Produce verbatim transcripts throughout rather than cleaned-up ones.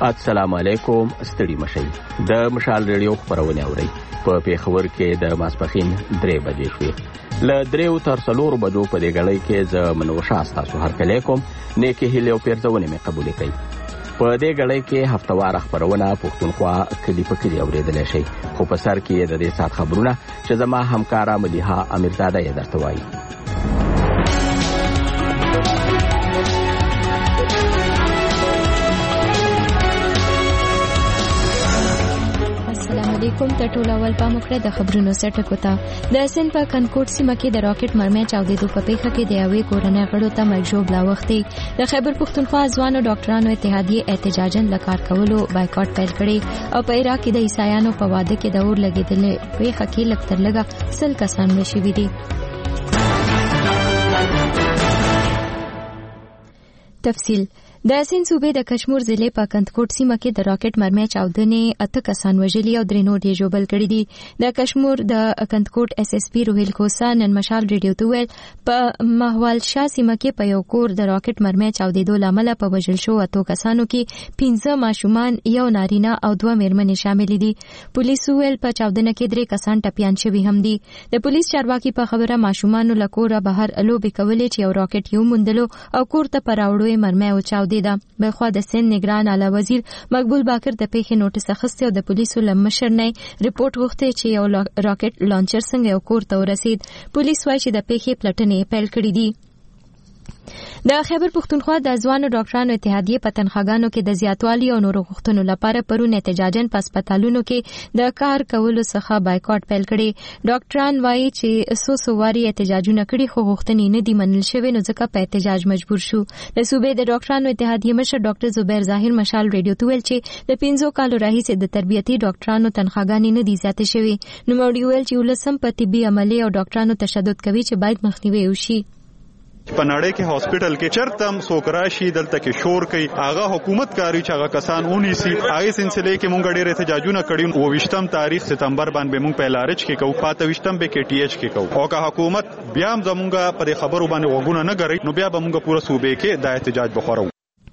السلام علیکم. ستړي مشئ. د مشال ریډیو خبرونه اورئ. په پیښور کې د ماسپښین درې بجې شوې. له دریو تر څلورو بجو په دې غړۍ کې زه منوشه ستاسو هرکلی کوم. نیکې هیلې او پیرزونې مې قبولې کړئ. په دې غړۍ کې هفتواره خبرونه پښتونخوا کلي په کلي اورېدلی شئ، خو په سر کې د دې ساعت خبرونه چې زما همکاره ملیحه امیرزاده یې درته وایي. کوم ته ټول اول پام وکړه د خبرونو سرټکو ته. د سند په کنکوټ سیمه کې د راکټ مرمۍ چاودېدو په پیښه کې د یوې کورنۍ غړو ته مرګ ژوبله اوښتې. د خیبر پښتونخوا ځوانو ډاکټرانو اتحادیې احتجاجاً له کار کولو بایکاټ پیل کړی او په عراق کې د عیسایانو په واده کې د اور لګېدلې پیښه کې لږ تر لږه سل کسان مړه شوي دي. تفصیل. د سند صوبې د کشمیر ضلع په کنکوټ سیمه کې د راکټ مرمۍ چاودنې اته کسان وژلي او درې نور یې ژوبل کړي دي. د کشمیر د کنکوټ اس اس پی روهیل کوسا نن مشال ریډیو ته ویل په محوال شاه سیمه کې په یو کور د راکټ مرمۍ چاودېدو لامل په وژل شو اتو کسانو کې پنځه ماشومان، یو نارینه او دوه میرمنې شامل دي. پولیسو ویل په چاودنه کې درې کسان ټپیان شوي هم دي. د پولیس چارواکي په خبره ماشومانو له کوره بهر لوبې کولې چې یو راکټ یې وموندلو او کور ته په راوړو یې مرمۍ وچاودېده. بخوا د سند نگران اعلی وزیر مقبول باکر د پیښې نوټس اخیستی او د پولیسو له مشر نه ریپورت غوښتی چې یو راکټ لانچر څنګه یو کور ته ورسید. پولیس وایي چې د پیښې پلټنې پیل کړې دي. د خیبر پښتونخوا د ځوانو ډاکټرانو اتحادیې په تنخواګانو کې د زیاتوالي او نورو غوښتنو لپاره پرون احتجاجاً په هسپتالونو کې د کار کولو څخه بایکاټ پیل کړي. ډاکټران وایي چې څو څو واري احتجاجونه کړي خو غوښتنې نه دي منل شوې، نو ځکه په احتجاج مجبور شو. د صوبې د ډاکټرانو اتحادیې مشر ډاکټر زبیر ظاهر مشال ریډیو ته ویل چې د پنځو کالو راهیسې د تربیتي ډاکټرانو تنخواګانې نه دي زیاتې شوې. نو موږ ویل چې ولسم په طبي عملي او ډاکټرانو تشدد کوي چې باید مخنیوي وشي. په نړۍ کې هاسپټل کې چرتم څوک راشي دلته کې شور کوي، هغه حکومت کاری چې هغه کسان ونیسي. هغه سلسله کې مونږ ډېر احتجاجونه کړي. او وشتم تاریخ ستمبر باندې مونږ په لارچ کې کوو، پاته وشتم به کې ټي ایچ کې کوو. او که حکومت بیا هم زمونږه په خبرو باندې وګونه نه کوي نو بیا به مونږ پوره صوبې کې د احتجاج بخورو.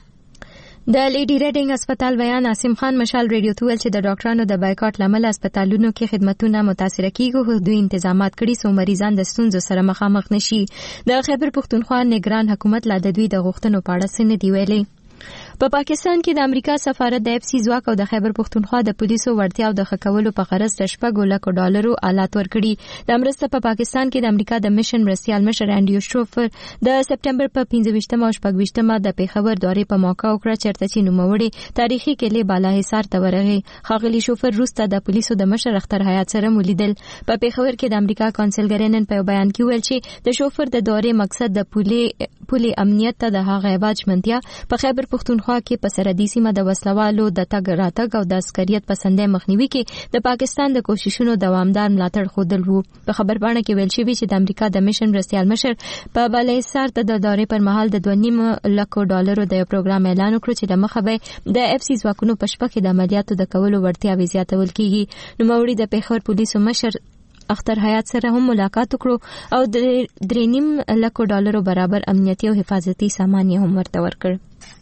د لیډي ریډینګ هسپتال بیان عاصم خان مشال ریډیو ته ویل چې د ډاکټرانو د بایکاټ لامل هسپتالونو کې خدماتونه متاثر کیږي، خو دوی تنظیمات کړي سو مریضان د ستونزو سره مخامخ نشي. د خیبر پښتونخوا نگران حکومت لا د دوی د غوښتنو په اړه څه نه دی ویلي. په پا پاکستان کې د امریکا سفارت د اف سی ځواک او د خیبر پښتونخوا د پولیسو وړتیا او د خکولو په غرض د شپږو لکو ډالرو آلات ورکړي. د مرسته په پا پاکستان کې د امریکا د میشن مرستیال مشر انډریو شوفر د سپټمبر په پنځه ویشتمه او شپږ ویشتمه د پیښور دورې په موقع وکړه چیرته چې نوموړي تاریخي کلی بالا حصار ته ورغی. ښاغلي شوفر وروسته د پولیسو د مشر اختر حیات سره ولیدل. په پیښور کې د امریکا کونسلګر نن په بیان کې ویل چې د شوفر د دورې مقصد د پولي پولي امنیت ته د هغه عواج منتیا په خیبر پښتونخوا کې په سرحدي سیمه د وسلوالو د تګ راتګ او د عسکریت پسندۍ مخنیوي کې د پاکستان د کوششونو دوامدار ملاتړ ښودل وو. په خبرپاڼه کې ویل شوی چې د امریکا د میشن مرستیال مشر په بالاحصار ته د دورې پر مهال د دوه نیم لکو ډالرو د پروګرام اعلان وکړ چې د مخه به د اف سی ځواکونو په شپه کې د عملیاتو د کولو وړتیا زیاتول کیږي. نو موړي د پیښور پولیسو مشر اختر حیات سره هم ملاقات وکړو او د درې نیم لکو ډالرو برابر امنیتي او حفاظتي سامان یې هم ورته ورکړ.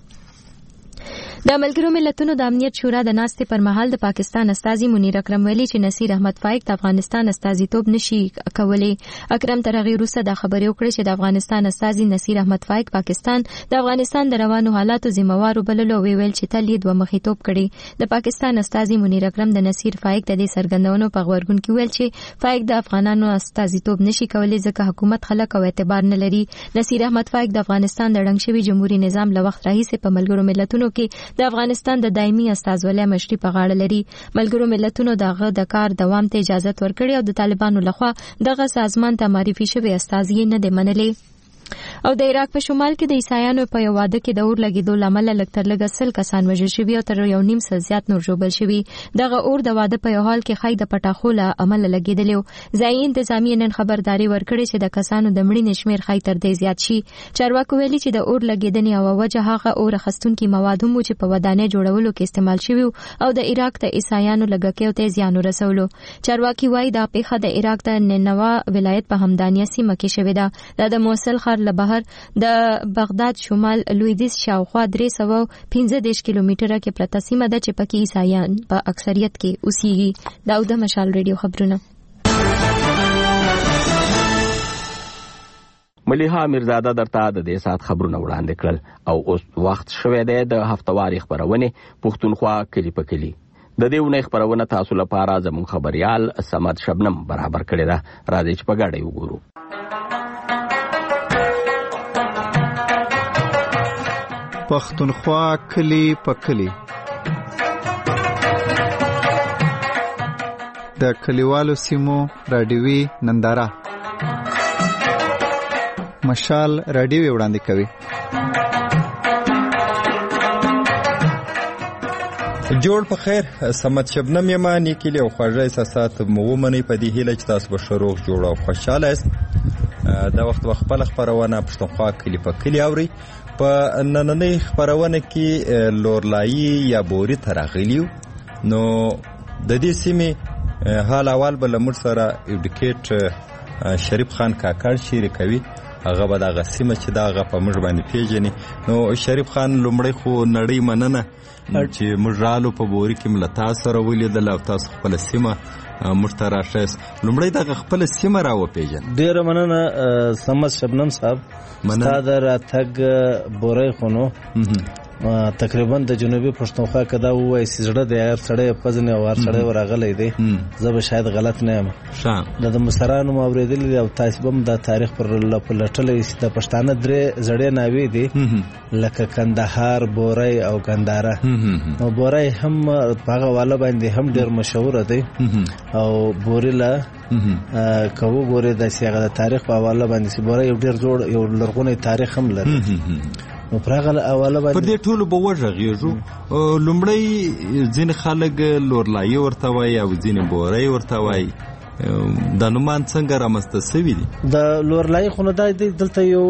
د ملګرو ملتونو د امنیت شورا د ناستې پر مهال د پاکستان استازي منیر اکرم ویلي چې نصیر احمد فائق د افغانستان استازیتوب نشي کولی. اکرم تر هغې وروسته دا خبرې وکړې چې د افغانستان استازي نصیر احمد فائق پاکستان د افغانستان د روانو حالاتو ذمہوار وبللو او ویل چې تل یې دوه مخیتوب کړي. د پاکستان استازي منیر اکرم د نصیر فائق د دې څرګندونو په غبرګون کې ویل چې فائق د افغانانو استازیتوب نشي کولی ځکه حکومت خلک او اعتبار نه لري. نصیر احمد فائق د افغانستان د ړنګ شوي جمهوریت نظام له وخت راهیسې په ملګرو ملتونو کې د افغانستان د دایمي استازولۍ مشري په غاړه لري. ملګرو ملتونو دغه د کار دوام ته اجازه ورکړې او د طالبانو لخوا دغه سازمان ته معرفي شوی استازي نه دی منلي. او د عراق په شمال کې د عیسایانو په یو واده کې د اور لګېدو لامل لږ تر لږه سل کسان وژل شوي او تر یو نیم سل زیات نور ژوبل شوي. دغه اور د واده په یو حال کې خی د پټاخو له امله لګېدلی و. ځایي انتظامیې نن خبرداري ورکړې چې د کسانو د مړینې شمېر خی تر دې زیات شي. چارواکو ویلي چې د اور لګېدنې یوه وجه هغه اور اخیستونکي مواد هم و چې په ودانۍ جوړولو کې استعمال شوي او د عراق د عیسایانو لږکیو ته زیان ورسولو. چارواکي وایي دا پیښه د عراق د نینوا ولایت په همدانیه سیمه کې شوې ده. دا د موصل ښار له بهر بهر د بغداد شمال لویدیځ شاوخوا درې سوه پنځه دېرش کیلومتره کې پرته سیمه ده چې پکې عیسایان په اکثریت کې اوسېږي. دا د مشال ریډیو خبرونه. ملیحه میرزاده درته د دې سات خبرونه وړاندې کړل او اوس وخت شوی دی د هفتواري خبرونې پښتونخوا کلی په کلی. د دې ونې خبرونه تاسو لپاره زموږ خبريال سمد شبنم برابر کړی ده. راځئ چې په ګډه وګورو. پښتونخوا کلی په کلی. د کلیوالو سیمو رادیوي ننداره مشال رادیو وړاندې کوي. جوړ په خیر، سمت شبنم یما نیکلی او خواږه احساسات مو ومنئ په دې هیله چې تاسو به ښه روغ جوړ او خوشحاله یاست. دا وخت به خپله خپرونه پښتونخوا کلی په کلي اورئ. په نننۍ خپرونه کې لورلایي یا بوري ته راغلي یو. نو د دې سیمې حال احوال به له موږ سره ایډوکیټ شریف خان کاکړ شریکوي. هغه به دغه سیمه چې دا هغه په موږ باندې پیژني. نو شریف خان لومړی خو نړۍ مننه چې موږ رالو په بوري کې مله تاسو سره ولیدل او تاسو خپله سیمه موږ ته راښایست. لومړی دغه خپله سیمه را وپېژنه. ډېره مننه سمد شبنم صاحب، ستا د راتګ بوري خو نو تقریبا د جنوبي پښتونخوا کې دا ووایي چې زړه د هر سړی پزنې او هر سړی ورغلی دی. زه به شاید غلط نه یم. دا د مشرانو مو اورېدلي دي او تاسو به هم دا تاریخ پر پلټلی چې د پښتانه درې زړې ناوې دي لکه کندهار، بوري او ګنداره. نو بوري هم په هغه واله باندې هم ډېر مشهوره دی او بوري له که وګورې داسې هغه د تاریخ په حواله باندې چې بوري یو ډېر زوړ یو لرغونی تاریخ هم لري. نو پرغه اوله باندې په دې ټولو به وژغېږو. لومړی ځینې خلک لورلایي ورته وایي او ځینې بوري ورته وایي. دا نومان څنګه رامنځته سوي دي؟ د لورلایي خو نو دا دلته یو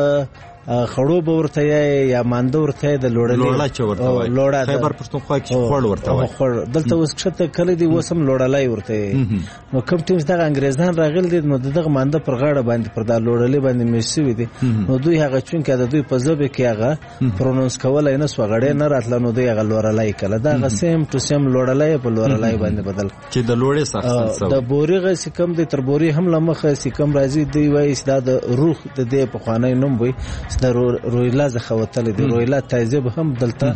خړو به ورته یې یا مانده ورته یې د لوړلې لوړه چې ورته وایي. خیبر پښتونخوا کې خوړ ورته وایي. خوړ دلته اوس کښته کلی دی اوس هم لوړلی ورته یې. نو کوم ټیم چې دغه انګریزان راغلي دي نو دغه مانده پر غاړه باندې پر دا لوړلې باندې میش شوي دي. نو دوی هغه چونکې د دوی په ژبه کې هغه پرونونس کولی نه سوه غړی نه راتله نو دوی هغه لوړلی کله دا هغه سیم ټو سیم لوړلی په لوړلی باندې بدل چې د لوړې څخه د بوري غ سکم دی تر بوري هم له مخه سکم راځي. دوی وایي چې دا د روح د دې پخوانی نوم وي د رویلا څخه وتلی دی. رویلا تهذیب هم دلته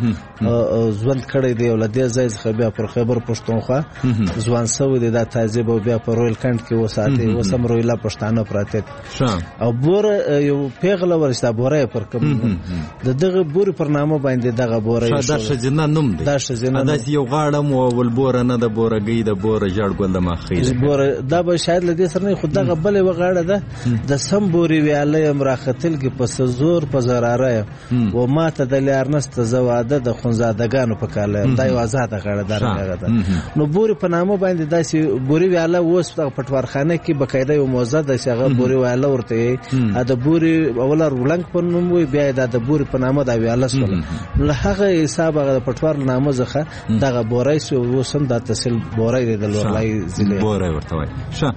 ژوند کړی دی او له دې ځای څخه بیا پر خیبر پښتونخوا ځوان سوی دی دا تهذیب او بیا په رویل کڼ کې وساتي. اوس هم رویلا پښتانه پراته او بوره یو پیغله ورشته بوره پر کوم د دغه بوري پر نامه باندې دغه بوره دا ښځینه نوم دی. دا ښځینه دا یو غاړه مو ول بوره نه د بورګۍ د بوره جړ ګل د ماخې بوره دا به شاید له دې سره نه خو دغه بلې وغاړه ده د سم بوري ویاله هم راختل کې پس زور په زراره و ماته د لیارنست زواده د خونزادګانو په کاله دا یو آزاده غاړه درغه ده. نو بوري په نامه باندې داسې بوري ویاله اوس په پټوارخانه کې بقاعده یو موزه د شغه بوري ویاله ورته د بوري اوله رولنګ په نوم وي بیا د بوري په نامه دا ویاله سول. له هغه حساب د پټوار نامه ځخه دغه بوري سو وسم د تحصیل بوري د لورلای ضلع بوري ورته وای. ښه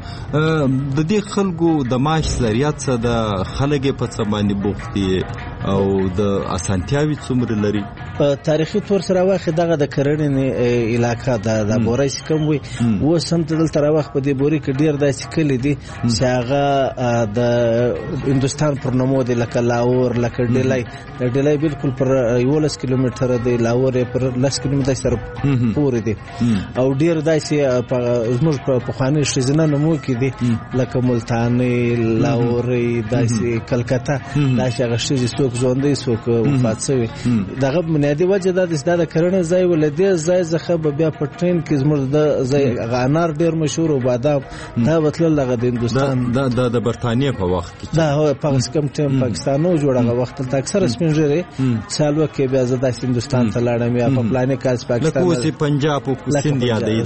د دې خلکو د معاش ذریعہ څه د خلک په څه باندې بوختي او د اسانتیاوي څومره لري؟ تاریخي تور سره واخې دغه د کرنې علاقه د د بوري سکم وي و سم ته دلته راوخ په دې بوري کې ډیر داسې کلی دي چې هغه د هندستان پر نومو دی لکه لاور لکه ډیلای د ډیلای بالکل پر یولس کیلومتره دی لاور پر لس کیلومتره سره پورې دی او ډیر داسې زموږ په پخواني ښځینه نومو کې دي لکه ملتاني لاور داسې کلکته داسې هغه ښځې څوک ژوندی څوک وفات شوي دغه بنیادي وجه دا د د کرنې ځای ولدي ځای څخه بیا په ټرین کې زموږ د ځای انار ډیر مشهور او بادام دا وتل لغه د هندستان دا د برتانیې په وخت کې دا هو پاکستان ټیم پاکستانو جوړه وخت ته اکثر سپینځري سالو کې بیا زه د هندستان ته لاړم یا په پلانې کاس پاکستان لکه اوس پنجاب او سند یادې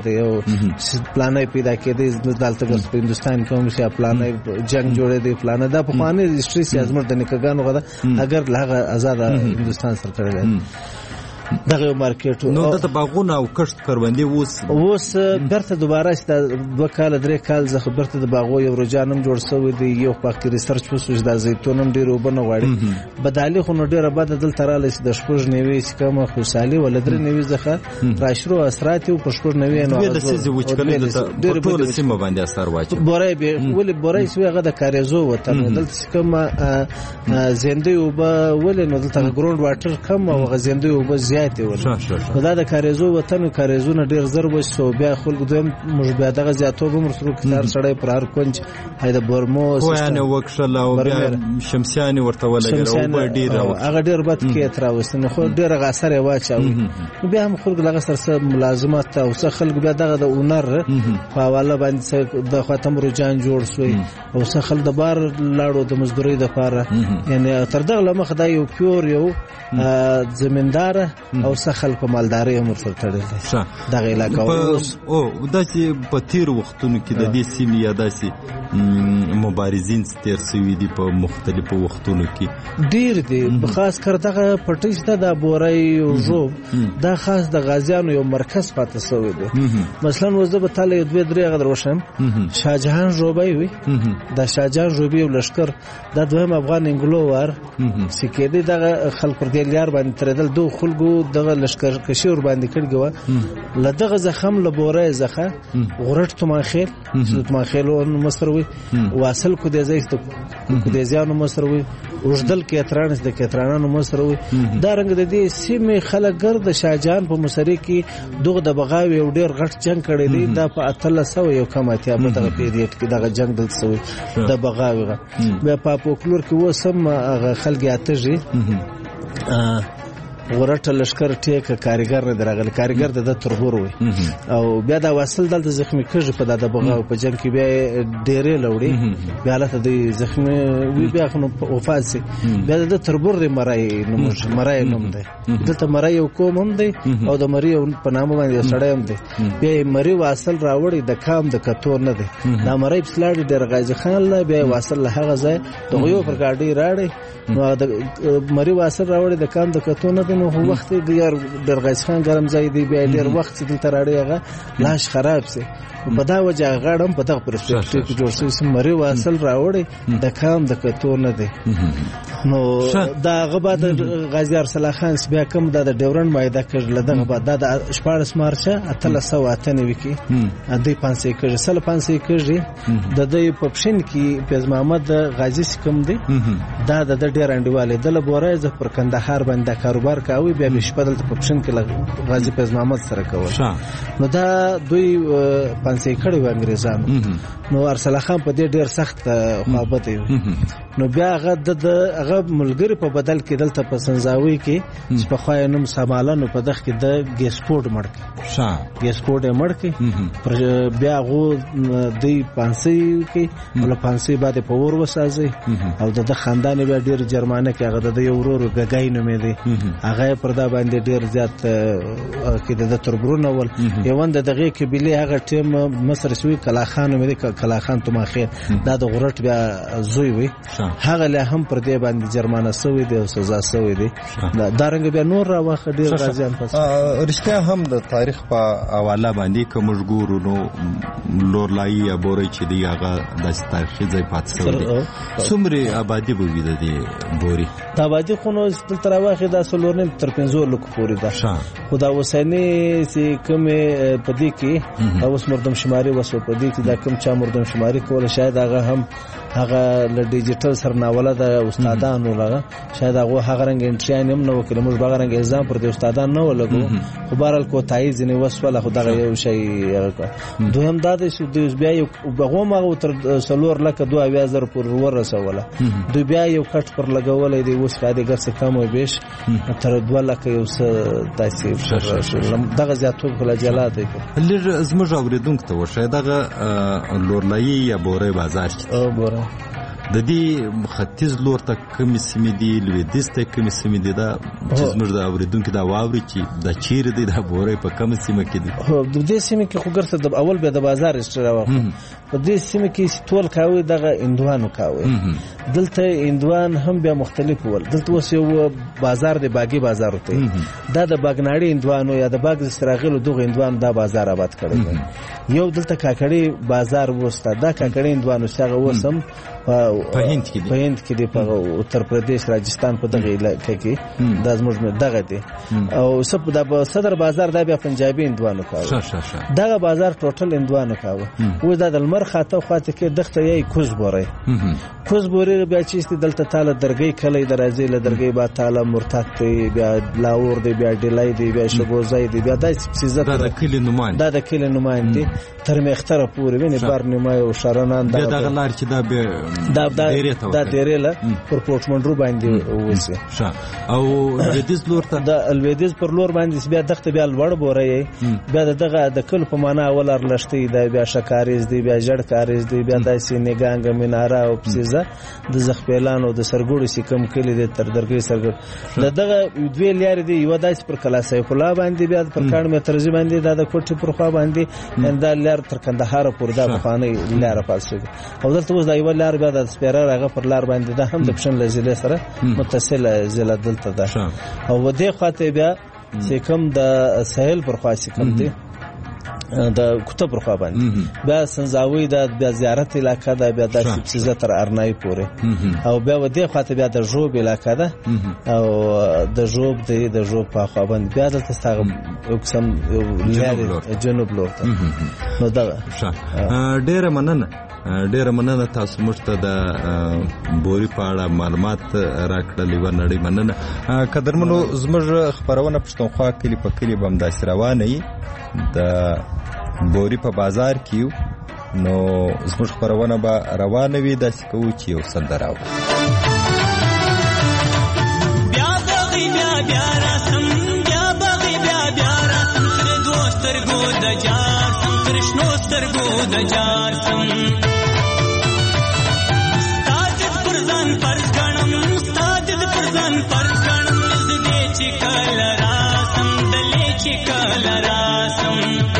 داسې پلانې پیدا کېدې دلته په هندستان کې هم چې پلانې جنگ جوړې دي پلانې دا په خوانې هیستوري سیاسمر د نکګانو غدا اگر لغه آزاد هندستان سره تړلې دغه یو مارکیټ نو د باغونه او کښت کروندې اوس اوس برته دوباره چې دوه کال درې کال زه برته د باغو یو رجانم جوړ شوی دی یو پاک ریسرچ وسو د زیتونم ډیر وبنه غواړي بدالي خو نو ډیره بد دل تراله چې د شپږ نیوي چې کومه خوشالي ولدر نیوي ځخه راشرو اثرات او پښپور نیوي نو د سيزي وچکلې د ډیر ټول سیمه باندې اثر واچي بورای به ولې بورای سوی هغه د کاریزو وطن دلته کومه زنده او به ولې نو دلته ګراوند واټر کم او غزنده او به زیات ول دا د کاریزو وطن کاریزونه ډیر زر وسو بیا خلک دویم موږ بیا دغه زیاتو به مرسرو کتار سړی پر هر کونج هدا برمو سیستم خو وکشل او بیا شمسیانی ورته ولګره او ډیر هغه ډیر بد کې تر اوسنه خو ډیر غاثر واچاو بیا هم خلک لغه سره ملازمات او څه خلک بیا دغه د اونر په حواله باندې د خاتم رجان جوړ شوی او څه خلک د بار لاړو د مزدوري د پاره یعنی تر دغه لمخ دا یو پیور یو زمیندار او څه خلک مالداري هم ورته تړل دغه علاقه او د چې په تیر وختونو کې د دې سیمې یا داسې مبارزین ستیر سوي دي په مختلفو وختونو کې ډیر دي خاص کر دغه پټیسته د بورای او جو دا خاص د غازیانو یو مرکز پاتې سوی دی مثلا وزه به تعالی یو دوه درې غدر وشم شاهجهان جوبای وي د شاهجهان جوبي او لشکر د دویم افغان انګلوور سکیدي دغه خلک پر دې لیار باندې تردل دوه خلکو دغه لشکر کشي ور باندې کړګو لدغه زخم لبورای زخه غرټ تماخیل تماخیلو مصروي واصل کو دې زیست کو دې ځانو مصروي وجدل کې اترانس د کترانانو مصروي دا رنګ د دې سیمه خلک ګرد شاهجهان په مصری کې دغه د بغاوي او ډیر غټ جنگ کړی دی دا په اتل سو یو کماتیا په دغه پیریډ کې دغه جنگ دل سوی د بغاوي بیا په پوکلور کې وسم هغه خلک اتجی ورټه لشکره ټیک کاریګر نه درغل کاریګر د تربور وي او بیا دا واصل د زخمی کږ په د بغاو په جنگ کې بیا ډېرې لوړي بیا له د زخمی وی بیا خو وفات سي بیا د تربور د مرای نوم مرای نوم دی دلته مرای یو کوم هم دی او د مری په نامه باندې سړی هم دی بیا مری واصل راوړي د کام د کتور نه دی دا مرای پسلاړي ډېر غازی خان له بیا واصل له هغه ځای د یو پر ګاډي راړي نو د مری واصل راوړي د کام د کتور نه نو وخت ډیر درغاز خان ګرم ځای دی بیا ډیر وخت دلته راړي هغه لاش خراب سي په دا وجه غاړم په دغه پرسپکټیو کې جوړ شوی سم مری واصل راوړي د کام د کتور نه دی نو دا غبا د غازی ارسل خان بیا کوم د ډیورن مایده کړل دغه بعد د شپږ مارچه اتل سو اتنه وکي د پنځه کړي سل پنځه کړي د دې پپشن کې پیز محمد غازی کوم دی دا د ډیر انډیواله د لبورای ز پر کندهار باندې کاروبار کاوه بیا بشپدل ته پپشن کې غازی پیز محمد سره کول نو دا دوی پنځه کړي و انګريزانو نو ارسل خان په دې ډیر سخت محبت نو بیا هغه د هغه ملګری په بدل کې دلته په سنځاوي کې چې په خوای نوم سمالانو په دغه کې د ګیسپورټ مړ کې شا ګیسپورټ مړ کې بیا غو د پانسي کې ول پانسي باندې په ور وسازي او د خاندان بیا ډیر جرمانه کې هغه د یو ورور غګای نومې دی هغه پردا باندې ډیر زیات کې د تربرونه ول یوند دغه کې بلی هغه ټیم مصر سوي کلا خان مې کلا خان تماخیر دا د غرټ بیا زوی وي هغه له هم پر دې باندې جرمانه سوي دی او سزا سوي دی دا دارنګ بیا نور را واخ ډیر غازیان پس رښتیا هم د تاریخ په حواله باندې کوم ژغورو نو لورلای یا بوري چې دی هغه د تاریخي ځای پات سوي دی څومره آبادی به وي د بوري دا آبادی خو نو تر واخ دا سلورنم تر پنځو لک پوري دا خدا وسنی چې کوم په دې کې اوس مردم شماري وسو په دې کې دا کوم چا مردم شماري کول شاید هغه هم هغه ل ډیجیټل سرناوله د استادانو لغه شاید هغه هغه رنګ انټریان هم نو کله موږ باغ رنګ الزام پر د استادان نه ولګو خو بهرال کو تایید نه وسوله خدای یو شی دوهم دا د سودیس بیا یو بغو ما تر سلور لکه دوه اویا زر پر ور رسوله دوی بیا یو کټ پر لګولې دی اوس فائدې ګر څه کم او بیش تر دوه لکه یو څه تاسیب دغه زیاتو کله جلات دی لږ زموږ اوریدونکو ته وشه دغه لورلای یا بورې بازار او بوره د دې ختیځ لور ته کوم سیمې دی لویدیځ ته کوم سیمې دی دا چې زموږ د اوریدونکو دا واوري چې د چیر دی د بورې په کوم سیمه کې دی هو د دې سیمه کې خو ګرځه د اول به د بازار استراوه په دې سیمه کې ټول کاوي دغه اندوانو کاوي دلته هندوان هم بیا مختلف ول. دلته اوس یو بازار دی باغي بازار وته دا د باغناړي هندوانو یا د باغ استراغلو دغه هندوان دا بازار آباد کړی. یو دلته کاکړي بازار وسته دا کاکړي هندوانو څنګه وسم په هند کې په هند کې دی په اتر پردیش راجستان په دغه علاقې کې دا زموږ دغه دی او سب د صدر بازار دا بیا پنجابي هندوانو کاوه. دغه بازار ټوټل هندوانو کاوه. و دا د لمر خاطه خاطه کې دغه یې کوز بوري کوز بوري بیا چې دلته تعالی درګي کله درازي له درګي با تعالی مرتد دی بیا لاور دی بیا ډلای دی بیا شګوزای دی بیا د سیزه دا د کلی نمائند دا د کلی نمائند دی تر مختره پورې ویني برنامه او شرنان دا د غلار چې دا به دا دا ډیرله پر پورټمنډرو باندې وسی او لویدیز لور ته دا لویدیز پر لور باندې بیا دغه بیا لوړ بوري بیا دغه د کل په معنا ولر لشتي دا بیا شکاریز دی بیا جړ کاریز دی بیا د سینګانګ مینارا او پسیزه د زخپلانو د سرګوړو سکم کلی د تر درګي سرګ دغه دوی لار دی یو داس پر کلاسه کلا باندې بیا پر کاڼ می ترځي باندې دا د کوټي پر خوا باندې انده لار تر کندهار پور دا خانه لار پاسه او دلته وځ دا یو لار بیا د سپیرر هغه پر لار باندې دا هم د پښن لزیله سره متصل زله دلته ده او ودې خاطه بیا چې کوم د ساحل پر خوا سکم دی د کوټه پر خوا باندې بیا سنځاوي د زیارت علاقې دا بیا د سیزه تر ارنای پورې او بیا ودې خاطه بیا د جوب علاقې ده او د جوب د د جوب په خوا باندې بیا د تستغم قسم لارې جنوب لورته نو دا ډېر مننه ډېر مننه تاسو موږ ته د بوري په اړه معلومات راکړلې و نړۍ مننه. قدرمنو زموږ خبرونه پښتونخوا کلی په کلی به همداسې روانه وي د بوري په بازار کې نو زموږ خبرونه به روانه وي داسې کوو چې یو سندره اورو. بیا بغي بیا بیا راسم بیا بغي بیا بیا راسم تر دوسترګو د جار سم کرشنو سترګو د جار سم ستاجد پرزان پرز غنم ستاجد پرزان پرز غنم زدې چې کله راسم دلې چې کله راسم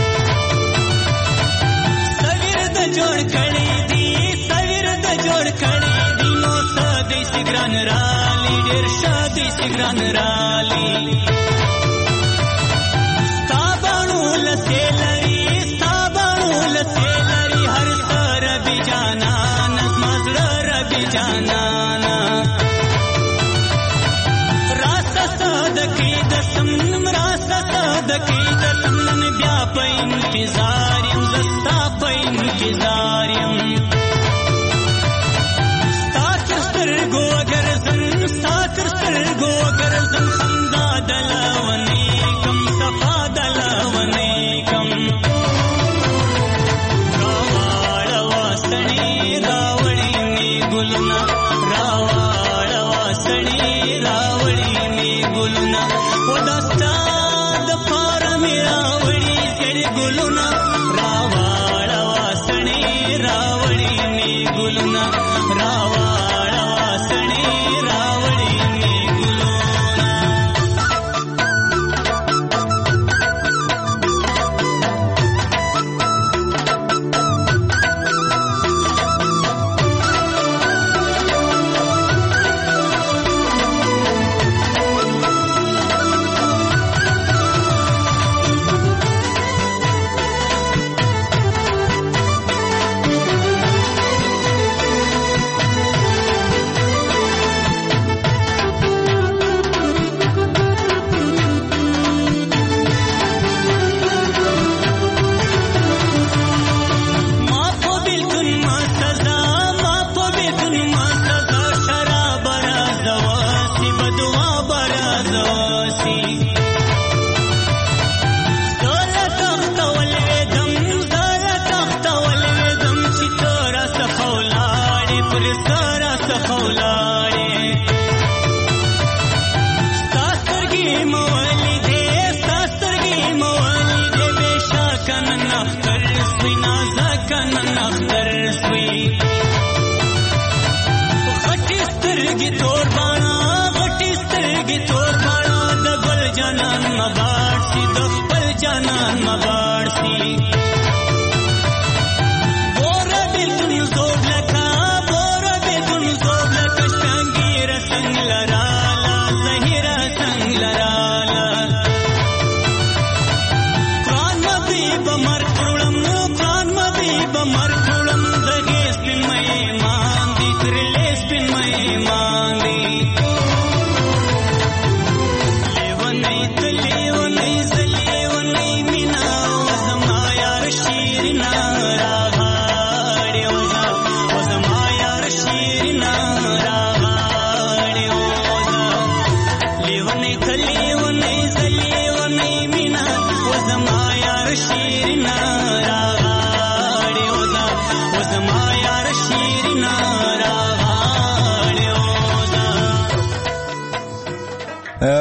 سویر د جوړ کړي دي سویر د جوړ کړي دي نو ساده سګران رالي ډېر شاده سګران رالي ستابانو لسلري ستابانو لسلري هر سر بجانا نظم رب جانا راست صدقې د سم راست صدقې د سم بیا په انتظار يم زستا په انتظار يم ستاسو سترګو اگر زم ستاسو سترګو اگر زم خندا دلونی کم صفا دلونی کم راواړ واسنی راوړی می ګلنا راواړ واسنی راوړی می ګلنا ودستا د پار می راوړی زړ ګلنا راواړ واسنی راوړی می ګلنا راواړ واسنی راوړی می ګلنا Bora bilkun zob laka, bora bilkun zob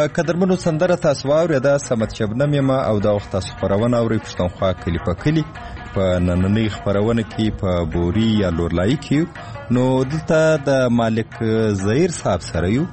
قدرمنو سندره تاسو واورېده سمت شبنم یم او دا وخت تاسو خپرونه اورئ پښتونخوا کلي په کلي په نننۍ خپرونه کې په بوري یا لورلایي کې نو دلته د مالک ظهیر صاحب سره یو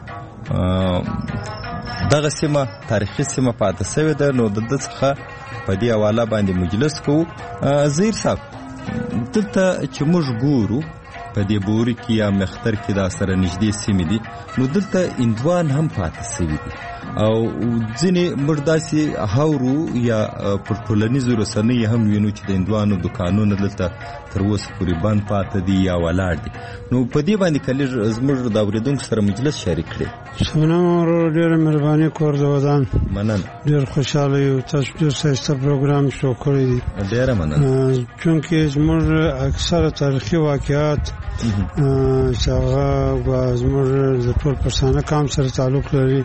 دغه سیمه تاریخي سیمه پاتې سوې ده نو د ده څخه په دې حواله باندې مجلس کوو. ظهیر صاحب دلته چې موږ ګورو په دې بوري کې یا مختر کې دا سره نږدې سیمې دي نو دلته اندوان هم پاتې سوي دي او ځینې موږ داسې هاورو یا پر ټولنیزو رسنۍ هم وینو چې د اندوانو دوکانونه دلته تر اوسه پورې بند پاتې دي یا ولاړ دي نو په دې باندې که لږ زموږ د اورېدونکو سره مجلس شریک کړئ. شبنم ورور ډېره مهرباني کور د ودان مننه ډېر خوشحاله یو تاسو ډېر ښایسته پروګرام شروع کړی دی ډېره مننه چونکې زموږ اکثره تاریخي واقعات چې هغه زموږ د ټول پښتانه قام سره تعلق لري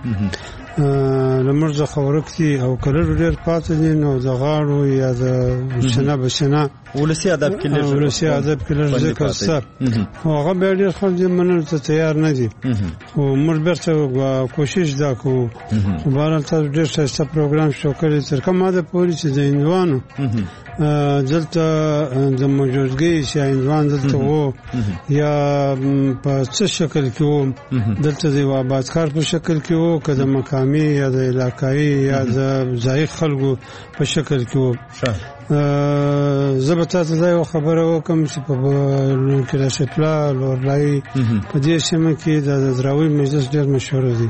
لمر څخه ورکتي او کله ډېر پاتې دي نو د غاړو یا د شنه بشنه ولسی ادب کې لږ ولسی ادب کې لږ ذکر څه هغه به ډېر خلک دې منلو ته تیار نه دي خو موږ بیرته کوشش دا کوو خو بهرحال تاسو ډېر ښایسته پروګرام شروع کړی تر کومه حده پورې چې د هندوانو دلته د موجودګۍ چې هندوان دلته وو یا په څه شکل کې وو دلته د یو آبادکار په شکل کې وو که د مقامي یا د علاقایي یا د ځایي خلکو په شکل کې وو. زه به تاسو ته یو خبره وکړم چې په کلاشپلا لورلایي په دې سیمه کې د دراوي مجلس ډېر مشهور دی.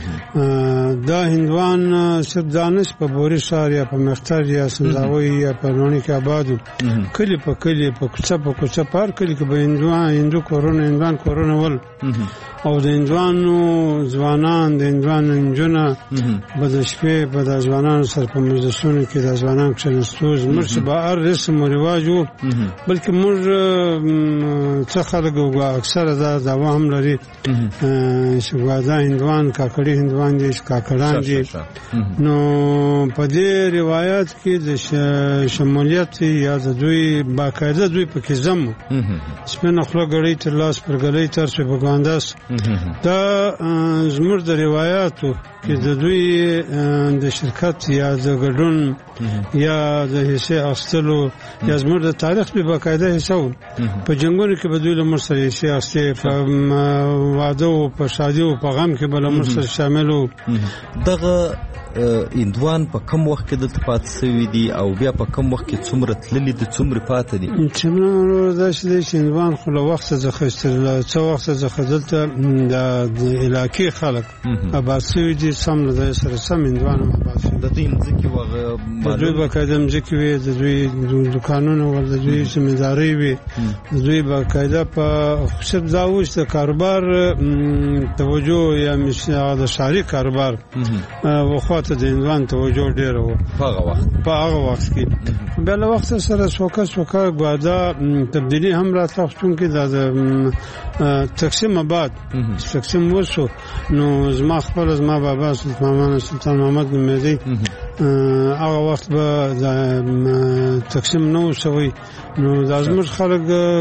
دا هندوان صرف دانش په بوري ښار یا په مختر یا سنځاوي یا په لوني کې آبادو کلی په کلی په کوڅه په کوڅه په هر کلی کې به هندوان هندو کورونه هندوان کورونه ول او د هندوانو ځوانان د هندوان نجونه به د شپې به د ځوانانو سره په مجلسونو کې د ځوانان کښېنستو زموږ چې به هر رسم و رواج و بلکې موږ څه خلک اکثره دا دعوا هم لري چې دا هندوان کاکړي هندوان دي کاکړان دي نو په دې روایت کې د شمولیت یا د دوی باقاعده دوی پکې زم سپینه خوله ګړۍ تر لاس پر ګلۍ تر چې په ګانداس دا زموږ د روایاتو کې د دوی د شرکت یا د ګډون یا د حصې اخیستلو یا زموږ د تاریخ په باقاعده حصه و په جنګونو کې به دوی له موږ سره حصې اخیستې په واده و په شادي و په غم کې به له موږ سره شامل و. دغه هندوان په کم وخت کې دلته پاتې سوي دي او بیا په کم وخت کې څومره تللي دي څومره پاتې دي؟ چې نو داسې دی چې هندوان خو له وخته څخه ایستل څه وخته څخه دلته د علاقې خلک آباد سوي دي سم له دی سره سم هندوان هم آباد سوي د دوی مځکې د دوی باقاعده مځکې وې د دوی دوکانونه ول د دوی ذمهدارۍ وې د دوی باقاعده په صرف دا و چې د کاروبار توجه یا د ښاري کاروبار وخوا ته د هندوان توجه ډېره وه په هغه وخت په هغه وخت کې بیا له وخته سره څوکه څوکه ګواده تبدیلي هم راتله چونکې دا د تقسیم آباد تقسیم وشو نو زما خپله زما بابا سلطان سلطان محمد نومیدی هغه وخت به تقسیم نه و شوی نو دا زموږ خلک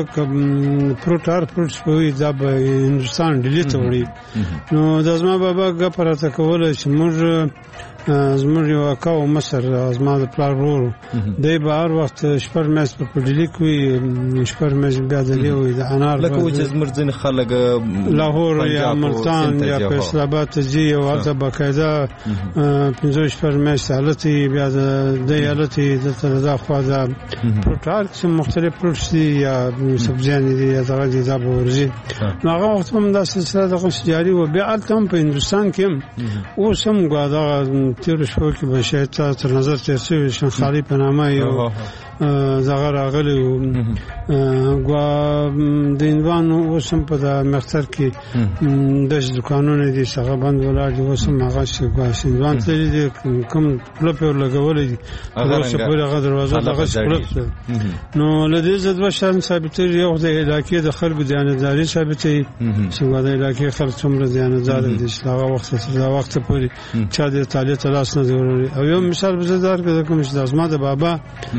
پروټ هر پروټ شپوي دا به هندوستان ډیلي ته وړي نو دا زما بابا ګپ راته کوله چې موږ زموږ یو اکا و مصر زما د پلار ورور دی به هر وخت شپږ میاشتې په ډیلي کې وي شپږ میاشتې بیا دلې وي د انار لکه و چې زموږ ځینې خلک لاهور یا ملتان یا فیصل آباد ته ځي او هلته باقاعده پنځه شپږ میاشتې هلته یي بیا د دی هلته یي دلته د دا خوا د پروټ هر قسم مختلف پروټس دي یا سبزیانې دي یا دغه دي دا به ورځي نو هغه وخت هم دا سلسله دغسې جاري وه بیا هلته هم په هندوستان کې هم اوس هم دغه تیرو شپو کې به شاید تا تر نظر تیر شوي شنخالي په نامه یو دغه راغلی و ګوا د هندوانو اوس هم په د مختر کې داسې دوکانونه دي چې هغه بند ولاړ دي اوس هم هغه چې ګوا هندوان تللي دي کوم پلپ یې ورلګولی دي اوسه پورې هغه دروازه دغسې پلپ ده نو له دې زه دوه شیان ثابتېږي یو د علاقې د خلکو دیانتداري ثابتوي چې ګوا د علاقې خلک څومره دیانتداره دي چې هغه وخت تر دا وخته پورې چا دې طالع ته لاس نه دی وړی او یو مثال به زه درکړم چې دا زما د بابا سینه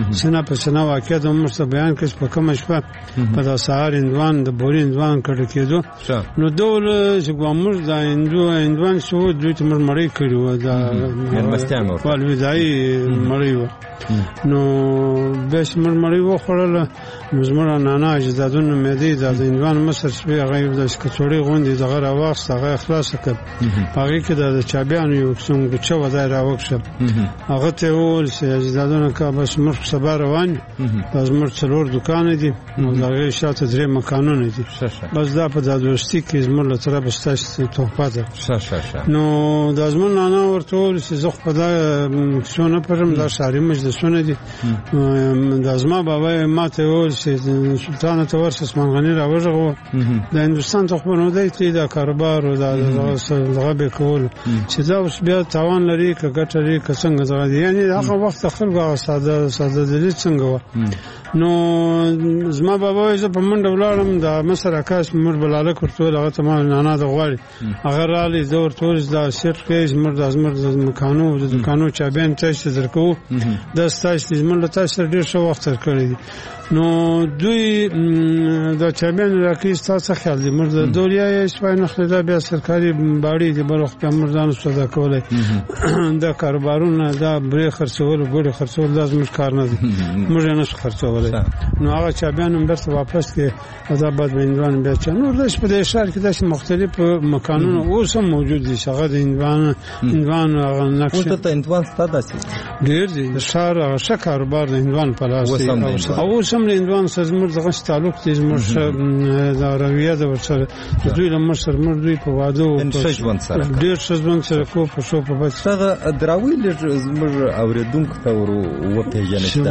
په سنا واقعیت هم مرسته بیان کړ په کومه شپه په د سهار هندوان د بوري هندوان کړه کېدو نو ډول چې ګومر د هندو هندوان شو دوی ته مرمړی کړی و دا والویدای مړی و نو بس مرمړی و خړل مزمره نانا اجدادونو مېدی د هندوان مصر شپې هغه د کڅوړي غوندي دغه راوخت هغه اخلاص کړ هغه کې د چابیانو یو څنګه چې وځای راوښه هغه ته ول چې اجدادونو کا بس مر سبا روان بس مر څلور دکان دي نو هغه شاته درې مکانونه دي بس دا په د دوستي کې زموږ له طرفه ستاسو توفه ده نو د ازمن نانا ورته ول چې زه په دا څونه پرم دا شاري مجلسونه دي د ازما بابا ماته ول چې سلطان تورس اسمان غنی راوځغو د هندستان ته خو نو دی چې دا کاروبار او دا دغه به کول چې دا اوس بیا تاوان لري که ګټه لري که څنګه دغه یعنی هغه وخت خلکو ساده ساده دي څنګه و نو زما بابا یې په منډه ولاړم د مصر عکاس مر بلاله ورته هغه تمام نانا د غواړي هغه رالي زور تور د سیټ کې مر د ازمر د مکانو د دکانو چابین تاسو درکو د تاسو زمون له تاسو ډیر شو وخت تر کړی نو دوی د چابین راکې تاسو خیال دي مر د دولیا یې شوي نه خلدا بیا سرکاري باړي د بل وخت مردان سودا کولای د کاروبارونه دا بری خرڅول ګوري خرڅول لازم کار نه دي مر نه خرڅول نو هغه چابیان هم برته واپس کې آزاد بندوان بیا چې نو رش په شهر کې داسې مختلف مکانونه اوس هم موجود دي شغه د هندوان هندوان هغه نقش اوس ته هندوان ستاده سي ډیر دي د شهر هغه ش کاروبار د هندوان په لاس دی او اوس هم د هندوان سره زموږ دغه تعلق دي زموږ د رویه د ورسره دوی له مصر مر دوی په وادو ډیر شزبن سره کو په شو په بس هغه دراوی له زموږ اوریدونکو ته ورو وپېژنې دا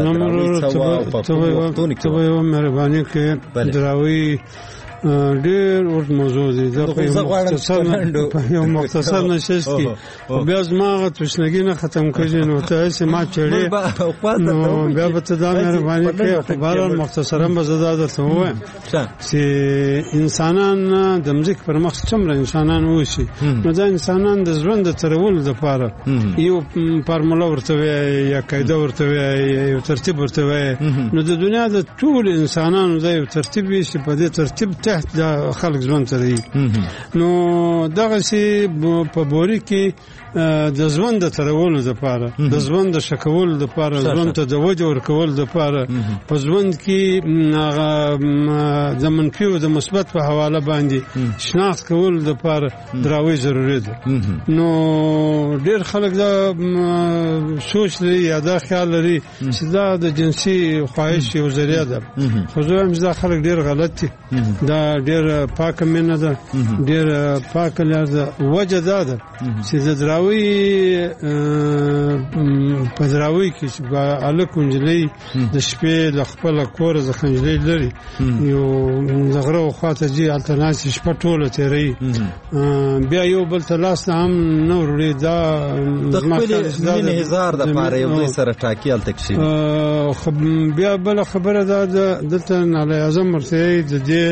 ته یو مهرباني کې دراوی ډېر ورته موضوع دي دا په یو مختصر نشست کې بیا زما تشنګي نه ختم کړي نو ته چې ما چړې نو بیا به ته دا مهرباني کې خبران مختصرا به زده درته وایم چې انسانان د مځک پر مخ څومره انسانان وشي نو دا انسانان د ژوند ترول د پاره یو فارمولا ورته یا قاعده ورته یو ترتیب ورته نو د دنیا د ټول انسانانو د یو ترتیب وي چې په دې ترتیب دا خلق ژوند سره نو دغه سي په بوري کې د ژوند د ترولو لپاره د ژوند د شکول لپاره ژوند ته د وجه ورکول لپاره په ژوند کې د منفي او د مثبت په حواله باندې شناخت کول لپاره دراوی ضروري ده نو ډېر خلک دا سوچ لري یا دا خیال لري چې دا د جنسي خواهش یو ذریعہ ده خو زه هم دا خلک ډېر غلط دي دا ډېر پاکه مینه ده ډېر پاکه لار ده وجه دا ده چې د دراوی په دراوی کې چې الک انجلۍ د شپې د خپل کور ځخه انجلۍ لري یو زغره خواته جی التناس شپه ټوله تیری بیا یو بل تلاس هم نور لري دا من هزار د پاره یو سره ټاکیال تکشي بیا بل خبره ده دلته علی اعظم مرته د دې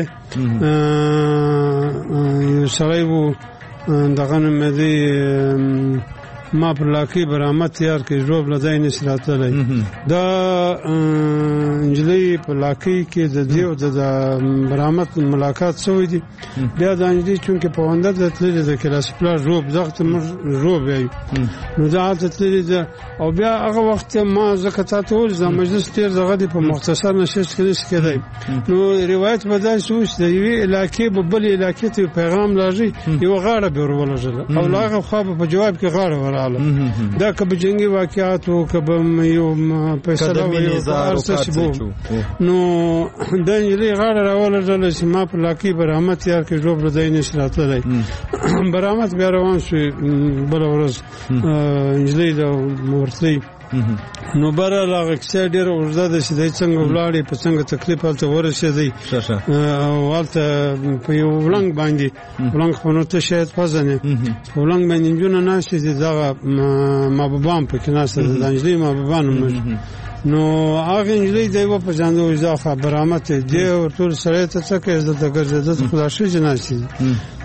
یو سړی وو دغه مې ما پر لاکی برآمد تیار کې جواب لدای نشراتلې دا انجلۍ په لاکی کې د دیو د برآمد ملاقات شوې دي بیا د انجلۍ چونکه په وندر د تللی د کلاس پلا جواب دغه جواب یې نو دا د تللی د او بیا هغه وخت ما زکه تاسو ول د مجلس تیر دغه په مختصر نشست کې کېدای نو روایت بدل شو چې د یوې علاقې په بل علاقې ته پیغام لاږي یو غاړه به ورولږه او هغه خو په جواب کې غاړه ورا دا کبه جنگي واقعات او کبه یو فیصله ویو ارسش بو نو د انجلۍ غاړه راولل چې ما په لاکی برآمد تیار کې جوړ ردای نشراتلای برآمد بیا روان شو بل ورځ انجلۍ د مورتلې نو بره لاغه کسه ډیر ورزده د شې د څنګه ولاړې په څنګه تکلیف حالت ورسېدی او حالت په یو ولنګ باندې ولنګ خو نو ته شاید فزنه ولنګ باندې جون نه شي دغه ما بابام په کناسه د انجلۍ ما بابان نو هغه انجلۍ دیو په ځاندو ځا خبرامت دی ورته سره ته څه کې عزت ګرځي د خدای شي جناسي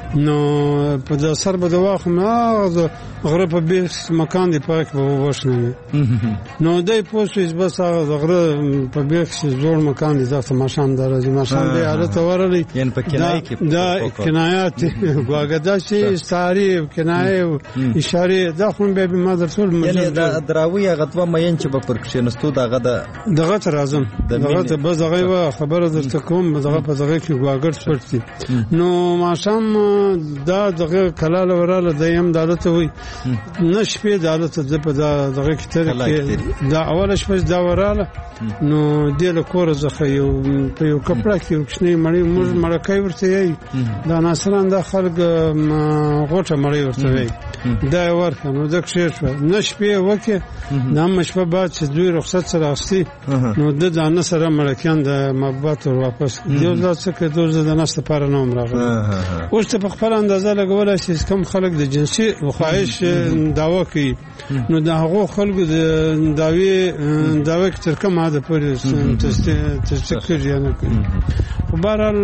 نو په د سر به د واخم هغه غره په بیخ مکان دی پاک به وښنه نو دای پوسټ بس هغه د غره په بیخ زوړ مکان دی ځکه ماشام درځي ماشام دی حالت ورلې یعنی په کنایه کې دا کنایات غواګدا شي استعاری کنایه اشاره دا خو به ما درسول یعنی دا دراوی غتوه مین چې په پرکشنستو دغه دغه تر اعظم دغه ته بس دغه خبره درته کوم دغه په دغه کې غواګر پړتي نو ماشام دا دغه کلاله وراله دیم دالته وي نشپې دالته د په دغه کې تر کې دا اوله شپه دا وراله نو د له کور زخه یو په یو کپړه کې وښنی مړی موږ مړکای ورته یي دا ناصران د خلک غوټه مړی ورته وي دا ورکه نو د کښې شو نشپې وکه دا مشپه بعد چې دوی رخصت سره اخستي نو د دانه سره مړکیان د محبت ور واپس دیو ځات څخه دوزه د نست لپاره نوم راغلی اوس ته په خپل اندازه لګولای شي کم خلک د جنسي خواهش داوا کوي نو د هغو خلکو د داوی داوی تر کومه ده پورې تصدیق یا نه کوي په بهرحال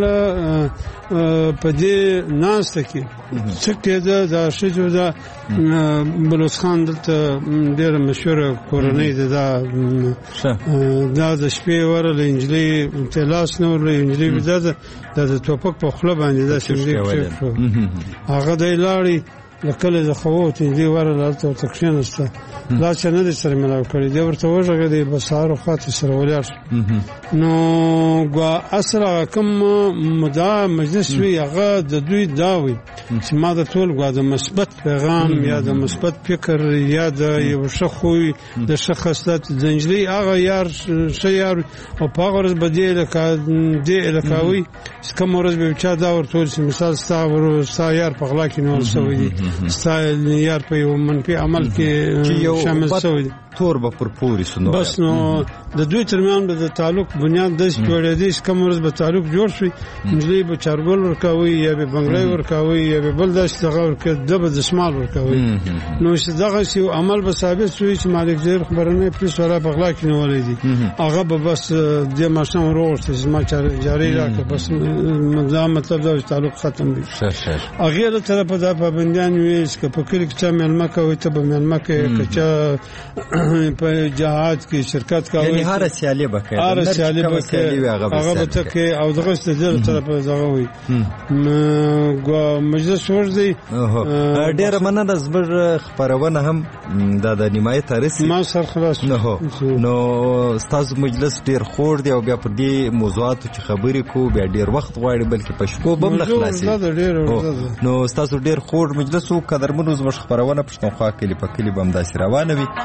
په دې ناسته کې څه کېده دا شجو دا بلوچ خان دلته ډېره مشهوره کورنۍ ده دا دا د شپې ورله انجلۍ ته لاس نه ورله انجلۍ دا د توپک په خوله باندې دا شملې هغه دی لاړې لکله د خووت انجلۍ ورله هلته ورته کښېنسته لا چې نه دې سره ملاو کړی دی ورته وږغېدی بس سهار خواته سره ولاړ نو اصل هغه کوم مدعا مجلس وي هغه د دوی دا وي چې ما د ټول ګوا د مثبت پیغام یا د مثبت فکر یا د یو ښه خوی د ښه خصلت د نجلۍ هغه یار ښه یار او په هغه ورځ به دې لکه دې لکاوي چې کوم ورځ به چا دا ورته چې مثال ستا ور ستا یار په غلا کې نور شوی دی ستا یار په یو منفي عمل کې شامل شوی دی تور به پر پوری سنو بس نو د دوی ترمیان به د تعلق بنیاد د جوړېدي چې کوم ورځ به تعلق جوړ شي نجلۍ به چارګل ورکاوي یا به بنگلې ورکاوي یا به بل داس دغه ورکړي د به دسمال ورکاوي نو چې دغه شی عمل به ثابت شوی چې مالک زیر خبرونه پولیس ولا بغلا کې نه ولېدي هغه به بس د ماشین وروسته چې ما جاری راکړه بس دا مطلب دا تعلق ختم دي هغه له طرفه د پابندیان وي چې په کلی کې چې ملما کوي ته به ملما کوي چې په جهاد کې شرکت کوي یعنی هر سیالي بکې هر سیالي بکې هغه به تکي او دغه ستدل طرفه دغه وي مجلس ورځي ډېر مننه زبر خبرونه هم د د نیمایي ترسي ما سر خلاص نو نو تاسو مجلس ډېر خور دی او بیا پر دې موضوعاتو چې خبرې کو بیا ډېر وخت غواړي بلکې په شپو بم نه خلاصي نو تاسو ډېر خور مجلس او قدرمنو زموږ خبرونه پښتونخوا کې په کلی بم داسې روانه وي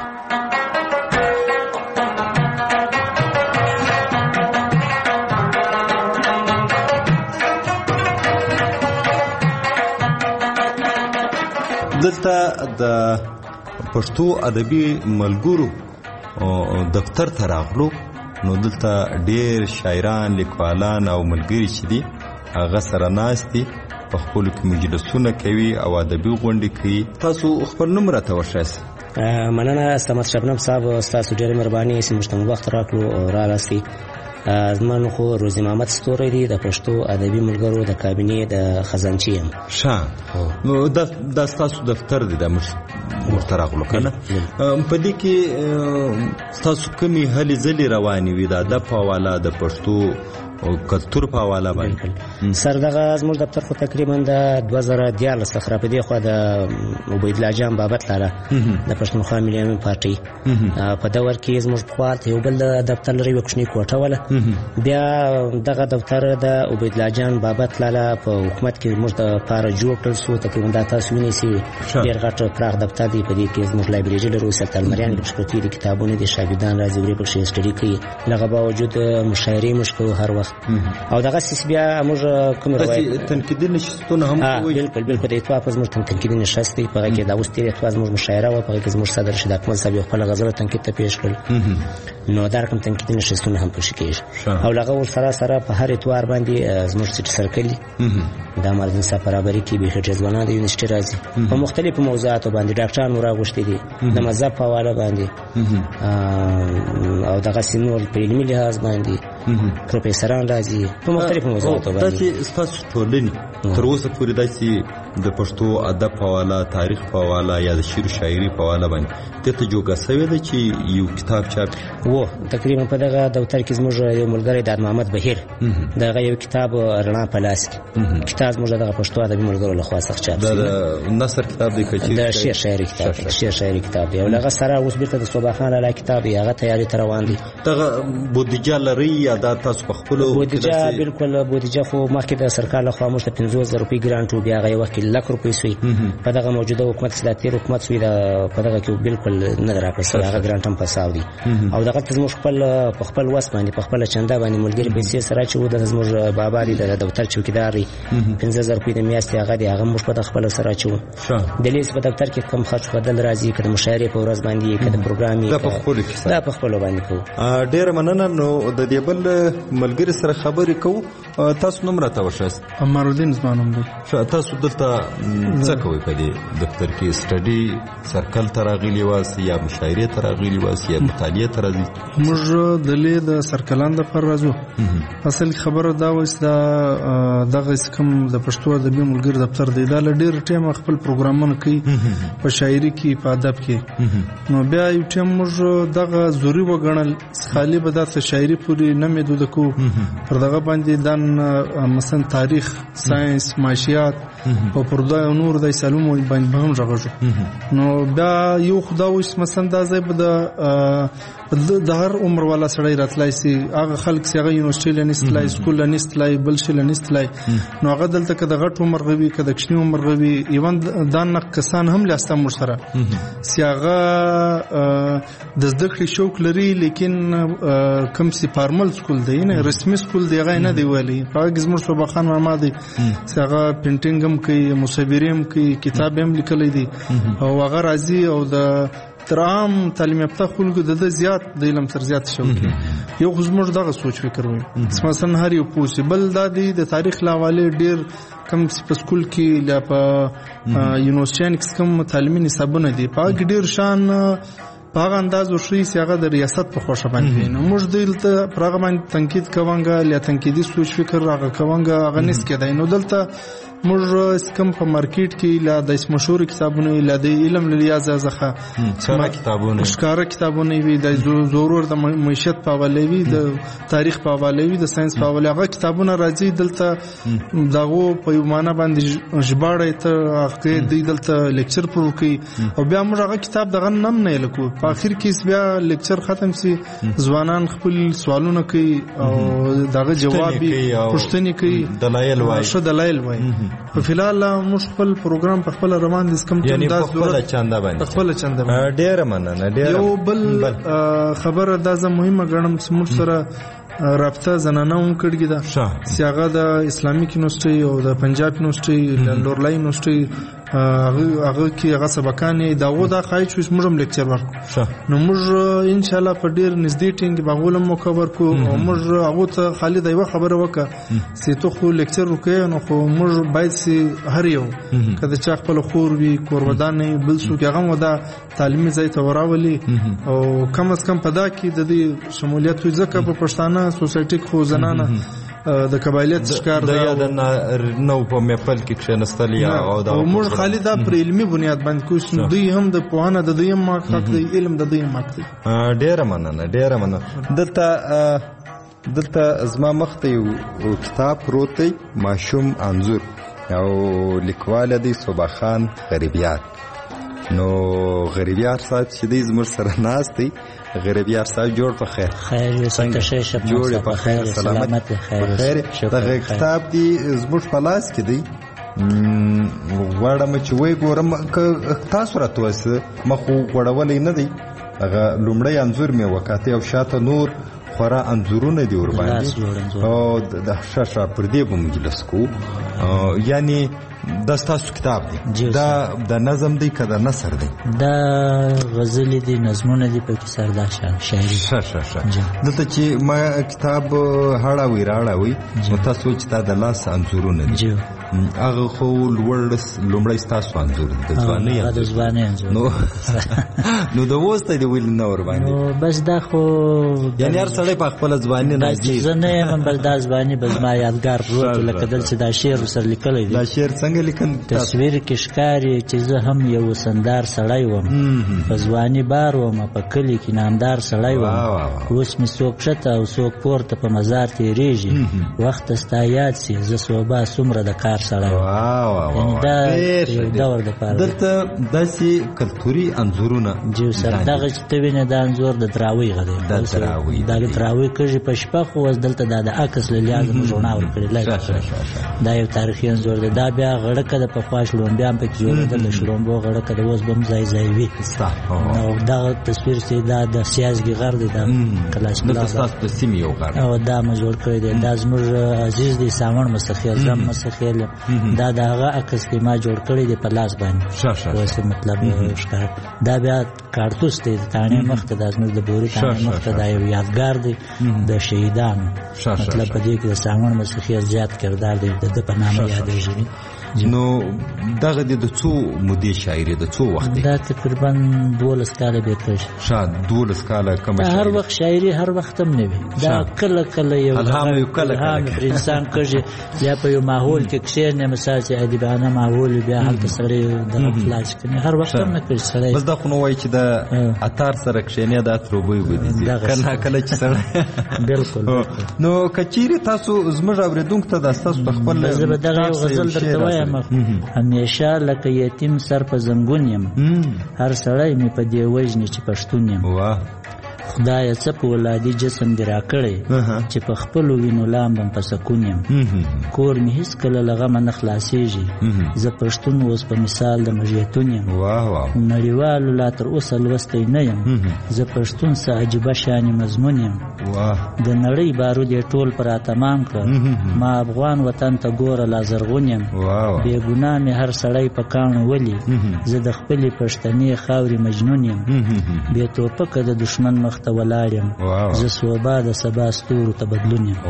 دلته د پښتو ادبي ملګرو دفتر ته راغلو نو دلته ډېر شاعران لیکوالان او ملګري چې دي هغه سره ناست دي په خپلو کې مجلسونه کوي او ادبي غونډې کوي تاسو خپل نوم راته وښایاست مننه استمت شبنم صاحب ستاسو ډېره مهرباني چې موږ ته وخت راکړو رالاستئ زما نو خو روزي محمد ستوری دی د پښتو ادبي ملګرو د کابینې د خزانچي یم ښه نو دا ستاسو دفتر دی د موږ ته راغلو که نه په دې کې ستاسو کومې هلې ځلې روانې وي د ادب په حواله د پښتو او کلتور په حواله باندې سر دغه زموږ دفتر خو تقریبا د دوه زره دیارلس څخه په دې خوا د عبیدالله جان بابت لاله د پښتونخوا ملي عامل پارټۍ په دور کې زموږ پخوا یو بل دفتر لري یوه کوچنۍ کوټه وله بیا دغه دفتر د عبیدالله جان بابت لاله په حکومت کې زموږ دپاره جوړ کړل سو تقریبا دا تاسو وینئ چې ډېر غټ پراخ دفتر دی په دې کې زموږ لایبرري لرو سلطان المریان پکښې پرتې دي کتابونه دي شاګردان راځي ورې پکښې سټډي کوي له هغه باوجود مشاعرې موږ کوو هر وخت او دغه سیس بیا موږ کوم روایت تنقیدي نشستونه هم کوي بالکل بالکل د اتفاق زموږ تنقیدي نشست دی په هغه کې د اوس تېر اتفاق زموږ مشاعره وه په هغه کې زموږ صدر رشید اکمل صاحب یو خپله غزله تنقید ته پیش کړل نو دا رقم تنقیدي نشستونه هم پکښې کېږي او له هغه ورسره سره په هر اتوار باندې زموږ سیټي سرکل دي دا مارد انصاف برابري کې بیخي ډېر ځوانان د یونیورسټي راځي په مختلفو موضوعاتو باندې ډاکټران مو راغوښتي دي د مذهب په حواله باندې او دغسې نور په علمي لحاظ باندې پروفیسوران راځي په مختلفو موضوعاتو باندې. دا چې ستاسو ټولنې تر اوسه پورې داسې د پښتو ادب په حواله، تاریخ په حواله یا د شعر شاعري په حواله باندې دته جوګه سوې ده چې یو کتاب چاپ و. تقریبا په دغه دفتر کې زموږ یو ملګری د محمد بهیر دغه یو کتاب رڼا په لاس کې کتاب زموږ دغه پښتو ادبي ملګرو له خوا څخه چاپ شوی. دا نثر کتاب دی که د شعر شاعري کتاب شعر شاعري کتاب دی او هغه سره اوس بیرته د صوبا خان لاله کتاب یې هغه تیاری تر روان دی. دغه بودیجه لري یا دا تاسو په خپل بودیجه؟ بالکل بودیجه خو مخکې د سرکار له خوا موږ ته پنځوس زره روپۍ ګرانټ و، بیا هغه یو وخت لک روپۍ سوی په دغه موجوده حکومت چې د تیر حکومت سوی په دغه کې بالکل نه ده راکړی سوی، هغه ګرانټ هم په حساب دی او دغلته زموږ خپل په خپل وس باندې په خپله چنده باندې ملګري پیسې سره چې و دغه زموږ بابا دی د دفتر چوکیدار دی پنځه زره روپۍ د میاشتې هغه دی هغه موږ په د خپله سره اچوو. د لیست په دفتر کې کم خرچ بدل راځي که د مشاعرې په ورځ باندې که د پروګرام دا په خپلو کې دا په خپلو باندې کوو. ډېره مننه. نو د دې بل ملګري سره خبرې کوو. تاسو نوم راته وښایاست. عمرالدین زما نوم دی. تاسو دلته څه کوئ په دې دفتر کې؟ سټډي سرکل ته راغلي واست یا مشاعرې ته راغلي واست یا مطالعې ته راځئ؟ موږ د لې د سرکلان دپاره راځو. اصل خبره دا وه چې دا دغه کوم د پښتو ادبي ملګري دفتر دی دا له ډېر ټیمه خپل پروګرامونه کوي په شاعري کې په ادب کې. نو بیا یو ټیم موږ دغه ضروري وګڼل خالي به داسې شاعري پورې نه محدوده کوو، پر دغه باندې دا مثلا تاریخ، ساینس، معاشیات او پر دا نور د علومو باندې به هم غږو. نو بیا یو خدا اوس مثلا دا ځای به د هر عمر والا سړی راتلای سي، هغه خلک چې هغه یونیورسټي لنیستلای، سکول لنیستلای، بل شي لنیستلای، نو هغه دلته که د غټ عمر غوي که د کشنی عمر غوي ایون دا نه کسان هم لاسته مور سره سی هغه د زده کړې شوق لري لیکن کم سي فارمل سکول دی نه رسمي سکول دی هغه نه دی ویلي. په هغه زموږ صوبا خان ماما دی چې هغه پینټینګ هم کوي، مصویري هم کوي، کتاب هم لیکلی دی او هغه راځي او د ترام تعلیم یافته خلکو د زیات د علم تر زیات شوق یو خو زموږ دغه سوچ فکر وي. مثلا هر یو پوسیبل دا دی د تاریخ له حوالې ډېر کم په سکول کې لا په یونیورسټیانو کې کوم تعلیمي نصابونه دي په هغه ډېر شان په هغه انداز وشي چې هغه د ریاست په خوښه باندې نو موږ دلته پر هغه باندې تنقید کوونګه یا تنقیدي سوچ فکر هغه کوونګه هغه نس کېدای. نو دلته موږ کم په مارکیټ کې لا د مشهور کتابونه لا د علم لیاز ځخه ښکاره کتابونه ښکاره کتابونه وي د ضرور د معیشت په حواله وي، د تاریخ په حواله وي، د ساينس په حواله هغه کتابونه راځي دلته دغه په یو معنا باندې ژباړه ته هغه د دلته لیکچر پر کوي او بیا موږ هغه کتاب دغه نم نه لیکو. په اخر کې بیا لیکچر ختم سي ځوانان خپل سوالونه کوي او دغه جواب پوښتنې کوي، دلایل وایي څه دلایل وایي. په فلال موږ خپل پروګرام په خپل روان دي کوم ته انداز خپل چنده باندې خپل چنده باندې ډېر مننه. ډېر یو بل خبره دا زه مهمه ګڼم چې موږ سره رابطه زنانه هم کړې ده چې هغه د اسلامي یونیورسيټي او د پنجاب یونیورسيټي د لورلای یونیورسيټي هغه هغه کې هغه سبقانې دا و دا خای چې موږ هم لیکچر ورکو. نو موږ ان شاء الله په ډیر نږدې ټینګ باغول مو کور کو او موږ هغه ته خالد یو خبره وکړه چې ته خو لیکچر وکې نو خو موږ باید سي هر یو کله چې خپل خور وی کورودانې بل څوک هغه مو دا تعلیمي ځای ته وراولي او کم از کم په دا کې د دې شمولیت ځکه په پښتانه سوسایټي خو زنانه د قبایلیت ښکار د یاد نو په میپل کې کښنستل یا او دا موږ خالد پر علمي بنیاد باندې کوم دوی هم د پوهانه د دوی هم حق دی علم د دوی هم حق دی. ډېر مننه ډېر مننه. دلته دلته زما مخ ته یو کتاب پروت دی ماشوم انځور او لیکوال دی صوبا خان غریبیار. نو غریبیار صاحب چې دی زموږ سره ناست دی. غریبیار صاحب جوړ په خیر خیر یو څنګه شي شپ جوړ په خیر سلامت په خیر. دا کتاب دی زموږ په لاس کې دی. غواړم چې وای ګورم تاسو راته وسه مخ غوړولې نه دی. هغه لومړی انځور مې وکاته او شاته نور خورا انځورونه دی ور باندې او د شاشه پر دې په مجلس کو یعنی دا ستاسو کتاب دی. دا د نظم دی که د نثر دی؟ دا غزل دی، نظمونه دی په کې سردا شاعري. ښه ښه ښه. دلته چې ما کتاب هړاوي راړاوي نو تاسو چې دا د لاس انځورونه دي هغه خو لوړ لومړی ستاسو انځور دی د ځوانۍ د ځوانۍ انځور نو نو د وسته دی ویل نه ور باندې بس دا خو یعنی هر سړی هغه په خپل ځواني نه دي زه نه یم بل دا ځواني به زما یادګار پروت لکه دلته دا شعر سره لیکلی دی. دا شعر څنګه لیکل؟ تصویر کې ښکاري چې زه هم یو وسندار سړی وم، په ځواني بار وم، په کلي کې نامدار سړی وم، اوس مې څوک ښکته او څوک پورته په مزار تېرېږي، وخت ستا یاد سي زه صوبه څومره د کار سړی وم. یعنې دا یو دور دپاره دلته داسې کلتوري انځورونه جو سر دغه چې ته وینې دا انځور د دراوۍ غه دی، دا دراوۍ کږي په شپه خو اوس دلته دا د عکس له لحاظه موږ رڼا ورکړې، دا یو تاریخي انځور دی. دا بیا غړکه د پخوا شړومبیا هم پکې جوړېدل، د شړومبو غړکه د اوس به هم ځای ځای وي. او دغه تصویر چې دا د سیازګي غر دی، دا کلاش ملا او دا مو جوړ کړی دی. دا زموږ عزیز دی ساوڼ مسخیل زم مسخیل، دا د هغه عکس کې ما جوړ کړی دی په لاس باندې. اوس مطلب ښکار دا بیا کارتوس دی د تاڼې مخ ته، دا زموږ د بوري تاڼې مخ ته، دا یو یادګار دی د شهیدانو. مطلب په دې کې د ساوڼ مسخیل زیات کردار دی، د ده په نامه یادېږي. نو دغه د څو مودې شاعري د څو وخت دا تقریبا دولس کاله به کړی شاید دولس کاله کوم شاعري هر وخت شاعري هر وخت هم نه وي، دا کله کله یو الهام یو کله کله انسان کوي یا په یو ماحول کې کښېنه مثال چې ادیبانه ماحول بیا هلته سړی د خلاص کوي، هر وخت هم نه کوي سړی. بس دا خو نو وایي چې د اتار سره کښېنه دا تروبوي ودی کله کله چې سړی بالکل. نو کچيري تاسو زموږ اوریدونکو ته د تاسو په خپل زه به دغه غزل درته همیشه لکه یتیم سر په زنګون یم، هر سړی مې په دې وژني چې پښتون یم. خدایه څه په ولادي جسم دې راکړی چې په خپلو وینو لامبم په سکون یم. کور مې هېڅکله له غمه نه خلاصېږي، زه پښتون اوس په مثال د مژیتون یم. نړیوالو لا تر اوسه لوستی نه یم، زه پښتون څه عجیبه شانې مضمون یم. د نړۍ بارود یې ټول پر اتمام کړه، ما افغان وطن ته ګوره لا زرغون یم. بې ګناه مې هر سړی په کاڼو ولي، زه د خپلې پښتنې خاورې مجنون یم. بې توپکه د دښمن مخ ته ولاړ یم، زه صوبا د سبا ستورو ته بدلون یم.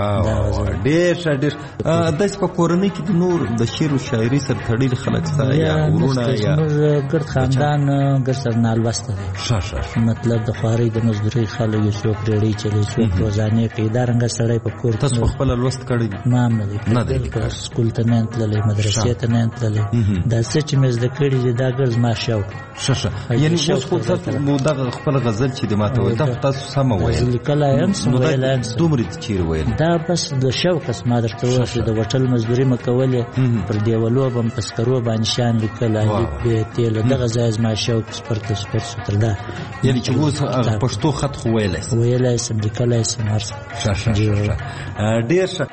ډېر ښه ډېر. داسې په کورنۍ کې د نور د شعر و شاعري سره تړلي خلک ستا یا وروڼه یا زموږ ګرد خاندان ګرد سره نالوسته دی. مطلب د خوارۍ د مزدورۍ خلک یو څوک ریړۍ چلوي، څوک روزانې کوي، دارنګه سړی په کور. تاسو په خپله لوست کړی دی؟ ما هم نه دی کړی، سکول ته نه یم تللی، مدرسې ته نه یم تللی. دا څه چې مې زده کړي دي دا ګرد زما شوق. ښه ښه. یعنې اوس خو تاسو مو دغه خپل غزل چې د ماته وایي دا تاسو سمه ویل، لیکلی یم سم ویلی یم. دومره دې چېرې ویل؟ دا بس د شوق اس ما درته وویل چې د وټل مزدوري مې کولې، پر دیوالو به م په سکرو باندې شیان لیکل، الف ب ت له دغه ځای زما شوق سپر ته سپر شو تر دا. یعنې چې اوس هغه پښتو خط خو ویلی سم؟ ویلی سم، لیکلی سم، هر څه. ښه ښه ښه. ډېر ښه.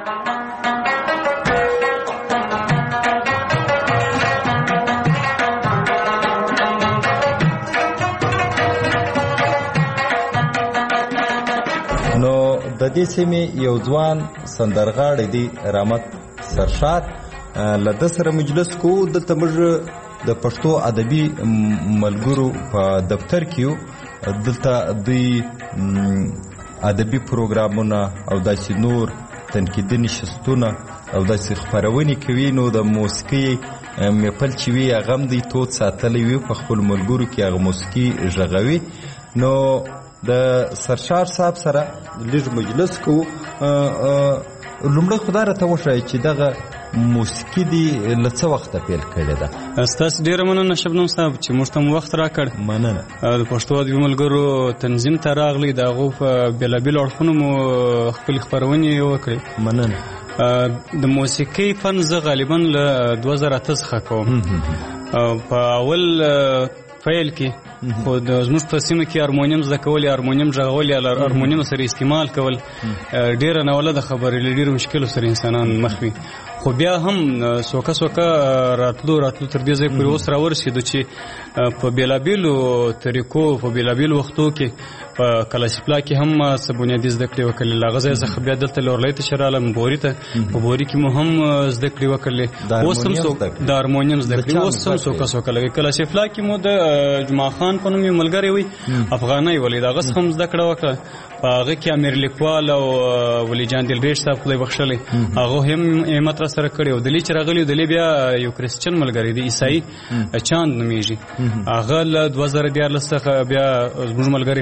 د دې سیمې یو ځوان سندرغاړی دی رحمت سرشاد، له ده سره مجلس کوو. دلته موږ د پښتو ادبي ملګرو په دفتر کې یو، دلته دوی ادبي پروګرامونه او داسې نور تنقیدي نشستونه او داسې خپرونې کوي. نو د موسیقي محفل چې وي هغه هم دوی تود ساتلی وي، په خپلو ملګرو کې هغه موسیقي غږوي. نو د سرشار صاحب سره لږ مجلس کوو. لومړی خو دا راته وښایه چې دغه موسیقي دې له څه وخته پیل کړې ده؟ ستاسو ډېره مننه شبنم صاحب چې موږ ته مو وخت راکړ. مننه. د پښتو ادبي ملګرو تنظیم ته راغلي، د هغو په بېلابېلو اړخونو مو خپلې خپرونې وکړې. مننه. د موسیقۍ فن زه غالبا له دوه زره اته څخه کوم. په اول فعل کې خو د زموږ په سیمه کې هارمونیم زده کول یا هارمونیم غږول یا هارمونیم سره استعمال کول ډېره ناولده خبرې، له ډېرو مشکلو سره انسانان مخ وي. خو بیا هم سوکه سوکه راتلو راتلو تر دې ځای پورې اوس راورسېدو چې په بېلابېلو طریقو په بېلابېلو وختو کې په کلاسیپلا کې هم څه بنیادي زده کړې وکړلې. له هغه ځایه څخه بیا دلته لورلی ته چې رالم بوري ته، په بوري کې مو هم زده کړې وکړلې. اوس هم د هارمونیم زده کړې اوس هم سوکه سوکه لګي. کلاسیپلا کې مو د جمعه خان په نوم یو ملګری وي افغانی ولید، هغه څخه هم زده کړه وکړه. په هغه کې امیر لیکوال او ولی جان دلریش صاحب خدای بخښلی هغه هم همت را سره کړی. او دلې چې راغلی دلې بیا یو کرسچن ملګری دی عیسائی چاند نومیږي، هغه له دوه زره دیارلس څخه بیا زموږ ملګری پاتې شوی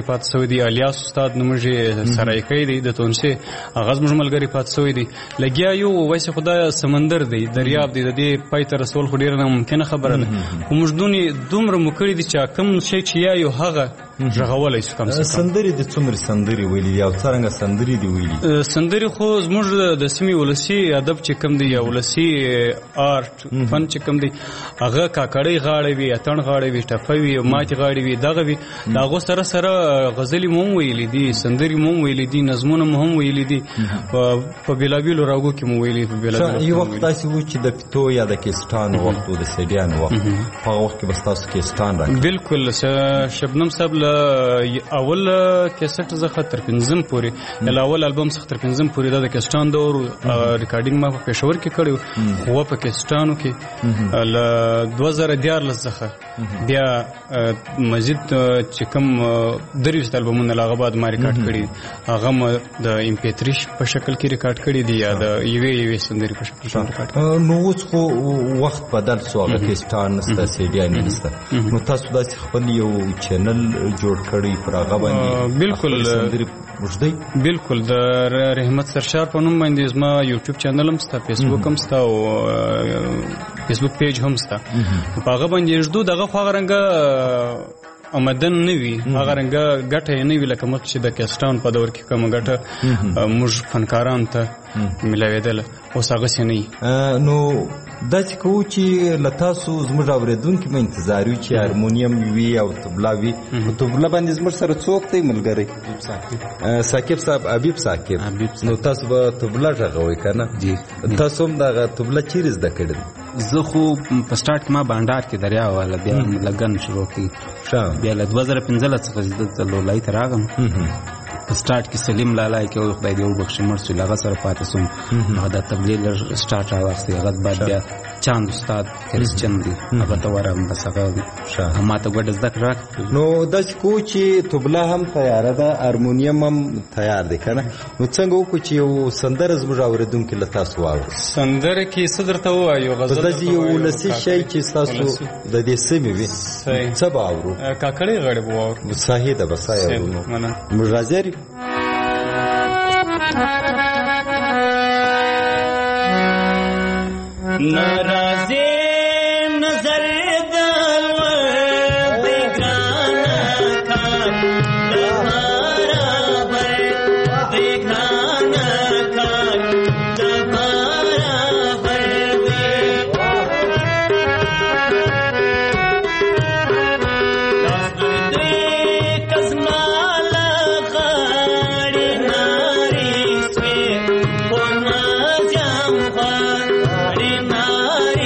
دې الیاس استاد نومږي سرایکۍ دی د تونسي هغه زموږ ملګری پاتې شوی دی لګیا یو وایسې خدای سمندر دی دریاب دی د دې پای ته رسول خو ډېره ناممکنه خبره ده خو موږ دومره مو کړي دي چې کوم شی چې یا یو هغه غږولی شو کم څه کم سندرې د څومره سندرې ویلي دي او څرنګه سندرې دي ویلي سندرې خو زموږ د سیمې ولسي ادب چې کوم دی یا ولسي آرټ فن چې کوم دی هغه کاکړۍ غاړې وي اتڼ غاړې وي ټپه وي ماتې غاړې وي دغه وي د هغو سره سره غزلې مو هم ویلي دي سندرې مو هم ویلي دي نظمونه مو هم ویلي دي په بېلابېلو راګو کې مو ویلي په بېلابېلو یو وخت داسې و چې د پیتو یا د کیسټان وخت و د سیډیانو وخت په هغه وخت کې به ستاسو کیسټان راکړي بلکل شبنم صاحب له اول کیسټ څخه تر پنځم پورې یا اول البم څخه تر پنځم پورې دا د کیسټان دور ریکارډینګ ما په پېښور کې کړی خو په کیسټانو کې له دوه زره دیارلس څخه بیا مزید چې کوم درویشت البمونه له هغه بعد ما ریکارډ کړي هغه م د ایم پی تھری په شکل کې ریکارډ کړي دي یا د یوې یوې سندرې په شکل کې ریکارډ کړي نو اوس خو وخت بدل شو هغه کیسټان نشته سیډیان نشته نو تاسو داسې خپل یو چینل جوړ کړی پر هغه باندې بالکل سندرې بالکل د رحمت سرشار په نوم باندې زما یوټیوب چینل هم شته فیسبوک هم شته او فیسبوک پیج هم شته په هغه باندې ژدو دغه خو هغه رنګه آمدن نه وي هغه رنګه ګټه یې نه وي لکه مخکې چې د کیسټان په دور کې کومه ګټه موږ فنکارانو ته ملاوېدله اوس هغسې نه وي نو داسې کوو چې له تاسو زموږ اورېدونکي به انتظار وي چې هارمونیم وي او طبله وي په طبله باندې زموږ سره څوک دی ملګری ثاقب صاحب حبیب ثاقب نو تاسو به طبله غږوئ که نه تاسو هم دغه طبله چیرې زده کړې زه خو په سټارټ کې ما بانډار کې دریا واله بیا لګن شروع کړي بیا له دوه زره پنځلس څخه دلته لولۍ ته راغلم په سټارټ کې سلیم لالی کې او خدای دې وبخښي مړ شو له هغه سره پاتې شوم هغه د تبلیغ لږ سټارټ راواخیستی هغه بعد بیا چاند استاد کریسچن دی هغه ته ورغلم بس هغه ما ته ګوډه زده کړه نو داسې کوو چې طبله هم تیاره ده هارمونیم هم تیار دی که نه نو څنګه وکړو چې یو سندره زموږ اورېدونکي له تاسو واورو سندره کې څه درته ووایو غزل داسې یو ولسي شی چې ستاسو د دې سیمې وي څه به اورو کاکړۍ غاړې به واورو صحیح ده به سا اورو موږ راضي یو ناراضي نظر دل بگانا کار برابر بگانا کار برابر دے کزمال غاڑی ناری سوی پورنا جام غاڑی ناری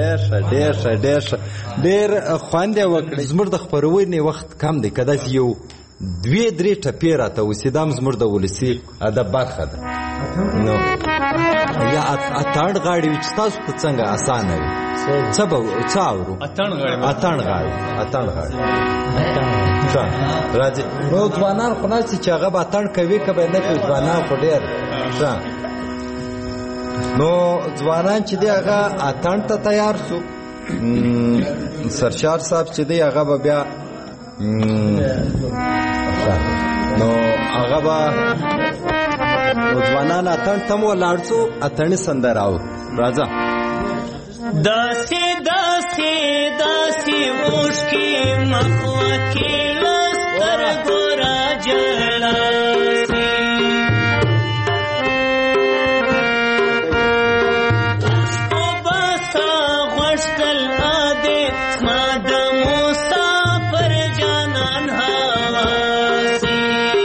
ډېر ښه ډېر ښه ډېر ښه ډېر خوند یې وکړی. زموږ د خپرونې وخت کم دی، که داسې یو دوې درې ټپې راته وسي دا هم زموږ د ولسي ادب برخه ده. نو یا اتڼ غاړې وي چې تاسو ته څنګه اسانه وي څه به څه اورو؟ اتڼ غاړې اتڼ غاړې اتڼ غاړې ښه راځي. نو ځوانان خو ناستي چې هغه به اتڼ کوي که به نه کوي؟ ځوانان خو ډېر ښه. نو ځوانان چې دی هغه اتڼ ته تیار سو. سرشار صاحب چې دی هغه به بیا نو هغه به ځوانان اتڼ ته مو ولاړ سو. اتڼې سندره اورو. راځه. داسې داسې داسې اوښکې مخوکې له سترګو راجلاسي اوښکو به سا غوښتل ادې زما د مسافر جانان هواسي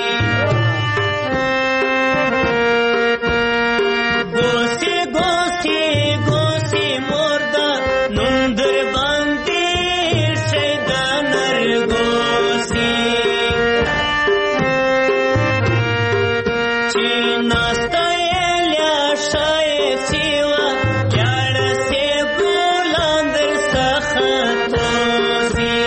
ګوسې ګوسې ګوسې مور د نوم در باندې شي د نرګوسې چې ناسته یې لیاشای سیوه یاړه سې ګلان در څخه توسي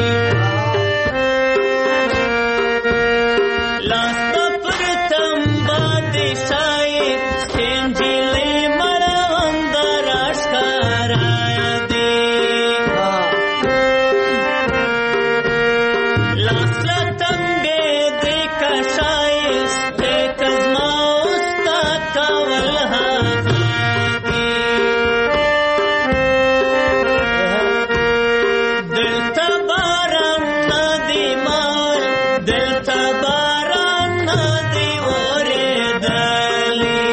لاسته پر تمبا دې شای سپینجلې مړوند راښکاره دي لاس له تمبې دې که ښایسته که زما اوستا کول هغه دي دلته باران نه دی مال دلته باران نه دی اورېدلی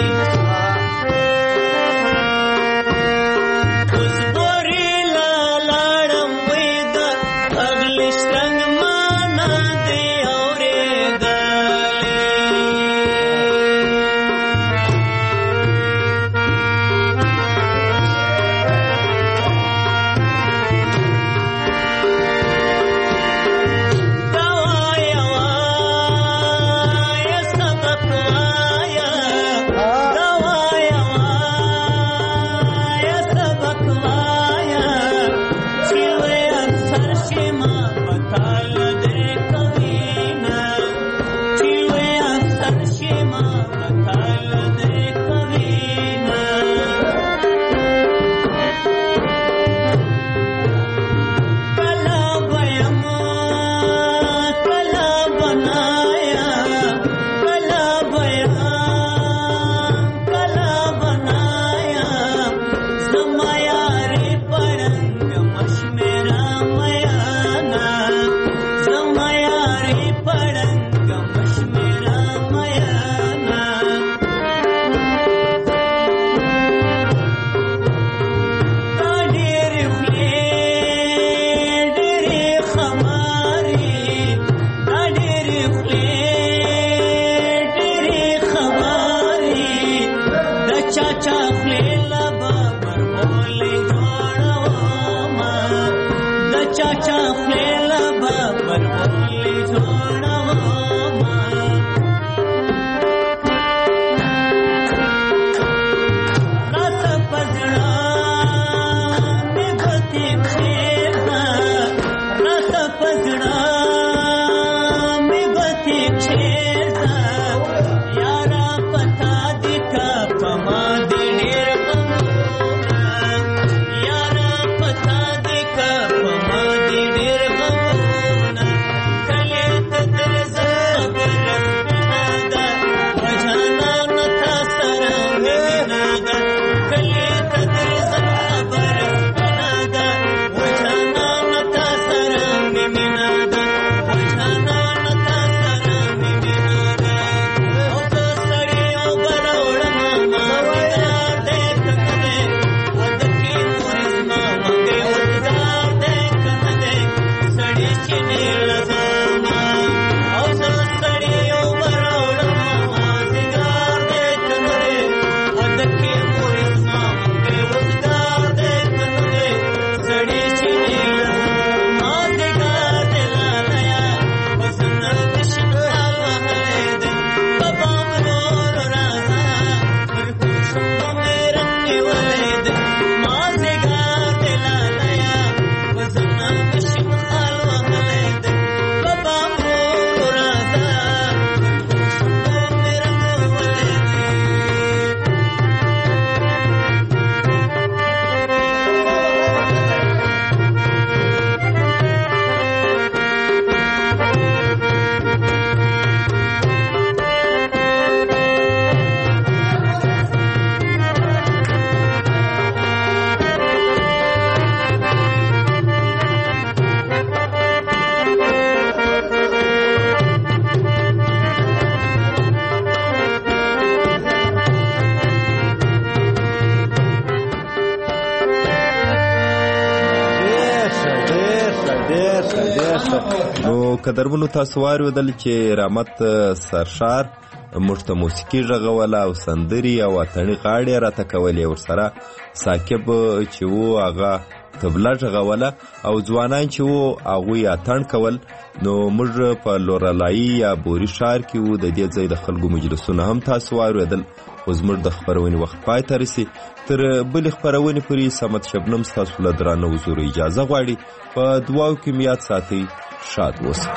اوس بورې له لاړم وی د اغلې شرنګ ما نه دی اورېدلی دوایا وایا سبق وایا دوایا وایا سبق وایا چې وی اکثر شما متال درې کوینا چې وی اکثر شما متال درې کوینا کلا بیم کلا بنایا کلا بیم کلا بنایا زما یارې پړنګ مشمیرا میانا زما یارې پړنګ مشمیرا میانا دا ډېرې خولې ډېرې خمارې دا ډېرې خولې ډېرې خمارې د چا چا خولې له به مرغولې جوړومه د چا چا خولې له به مرغولې جوړومه راته په زړه مې ګوتې کښېږده راته په زړه مې ګوتې کښېږده یاره په تا دې که په ما دې ډېر غمونه یاره په تا دې که په ما دې ډېر غمونه کلي ته نو قدرمنو تاسو واورېدل چې رحمت سرشار موږ ته موسیقي غږوله او سندري او اتڼي غاړې راته کولې، ورسره ثاقب چې و هغه طبله غږوله او ځوانان چې و هغوی اتڼ کول. نو موږ په لورلایي یا بوري ښار کې و. د دې ځای د خلکو مجلسونه هم تاسو واورېدل. خو زموږ د خپرونې وخت پای ته رسي. تر بلې خپرونې پورې صمد شبنم ستاسو له درانه حضور اجازه غواړي. په دعاو کې مې یاد ساتئ. شاد اوسئ.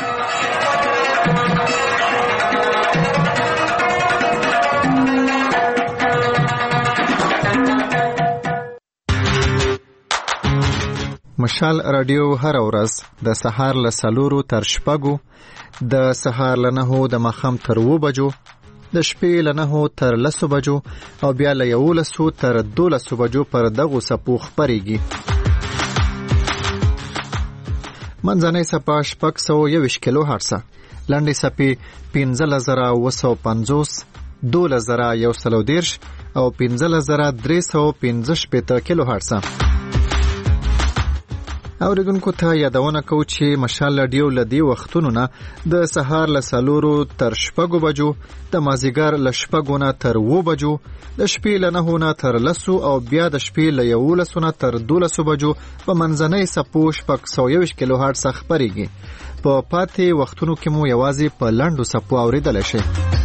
مشال رادیو هر ورځ د سهار له څلورو تر شپږو، د سهار له نهو د ماښام تر اووه بجو، د شپې له نهو تر لسو بجو او بیا له یولسو تر دولسو بجو پر دغو څپو خپرېږي. منځنۍ څپه شپږ سوه یوویشت کیلو هرڅه، لنډې څپې پنځلس زره اووه سوه پنځوس، دولس زره یو سل او دېرش او پنځلس زره درې سوه پنځه شپېته کیلو هرڅه. اوریدونکو ته یادونه کوو چې مشال رادیو له دې وختونو نه د سهار له څلورو تر شپږو بجو، د مازدیګر له شپږو نه تر اووه بجو، د شپې له نهو نه تر لسو او بیا د شپې له یولسو نه تر دولسو بجو په منځنۍ څپو شپږ سوه یوویشت کیلو هرټز خپرېږي. په پاتې وختونو کې مو یوازې په لنډو څپو اورېدلی شئ.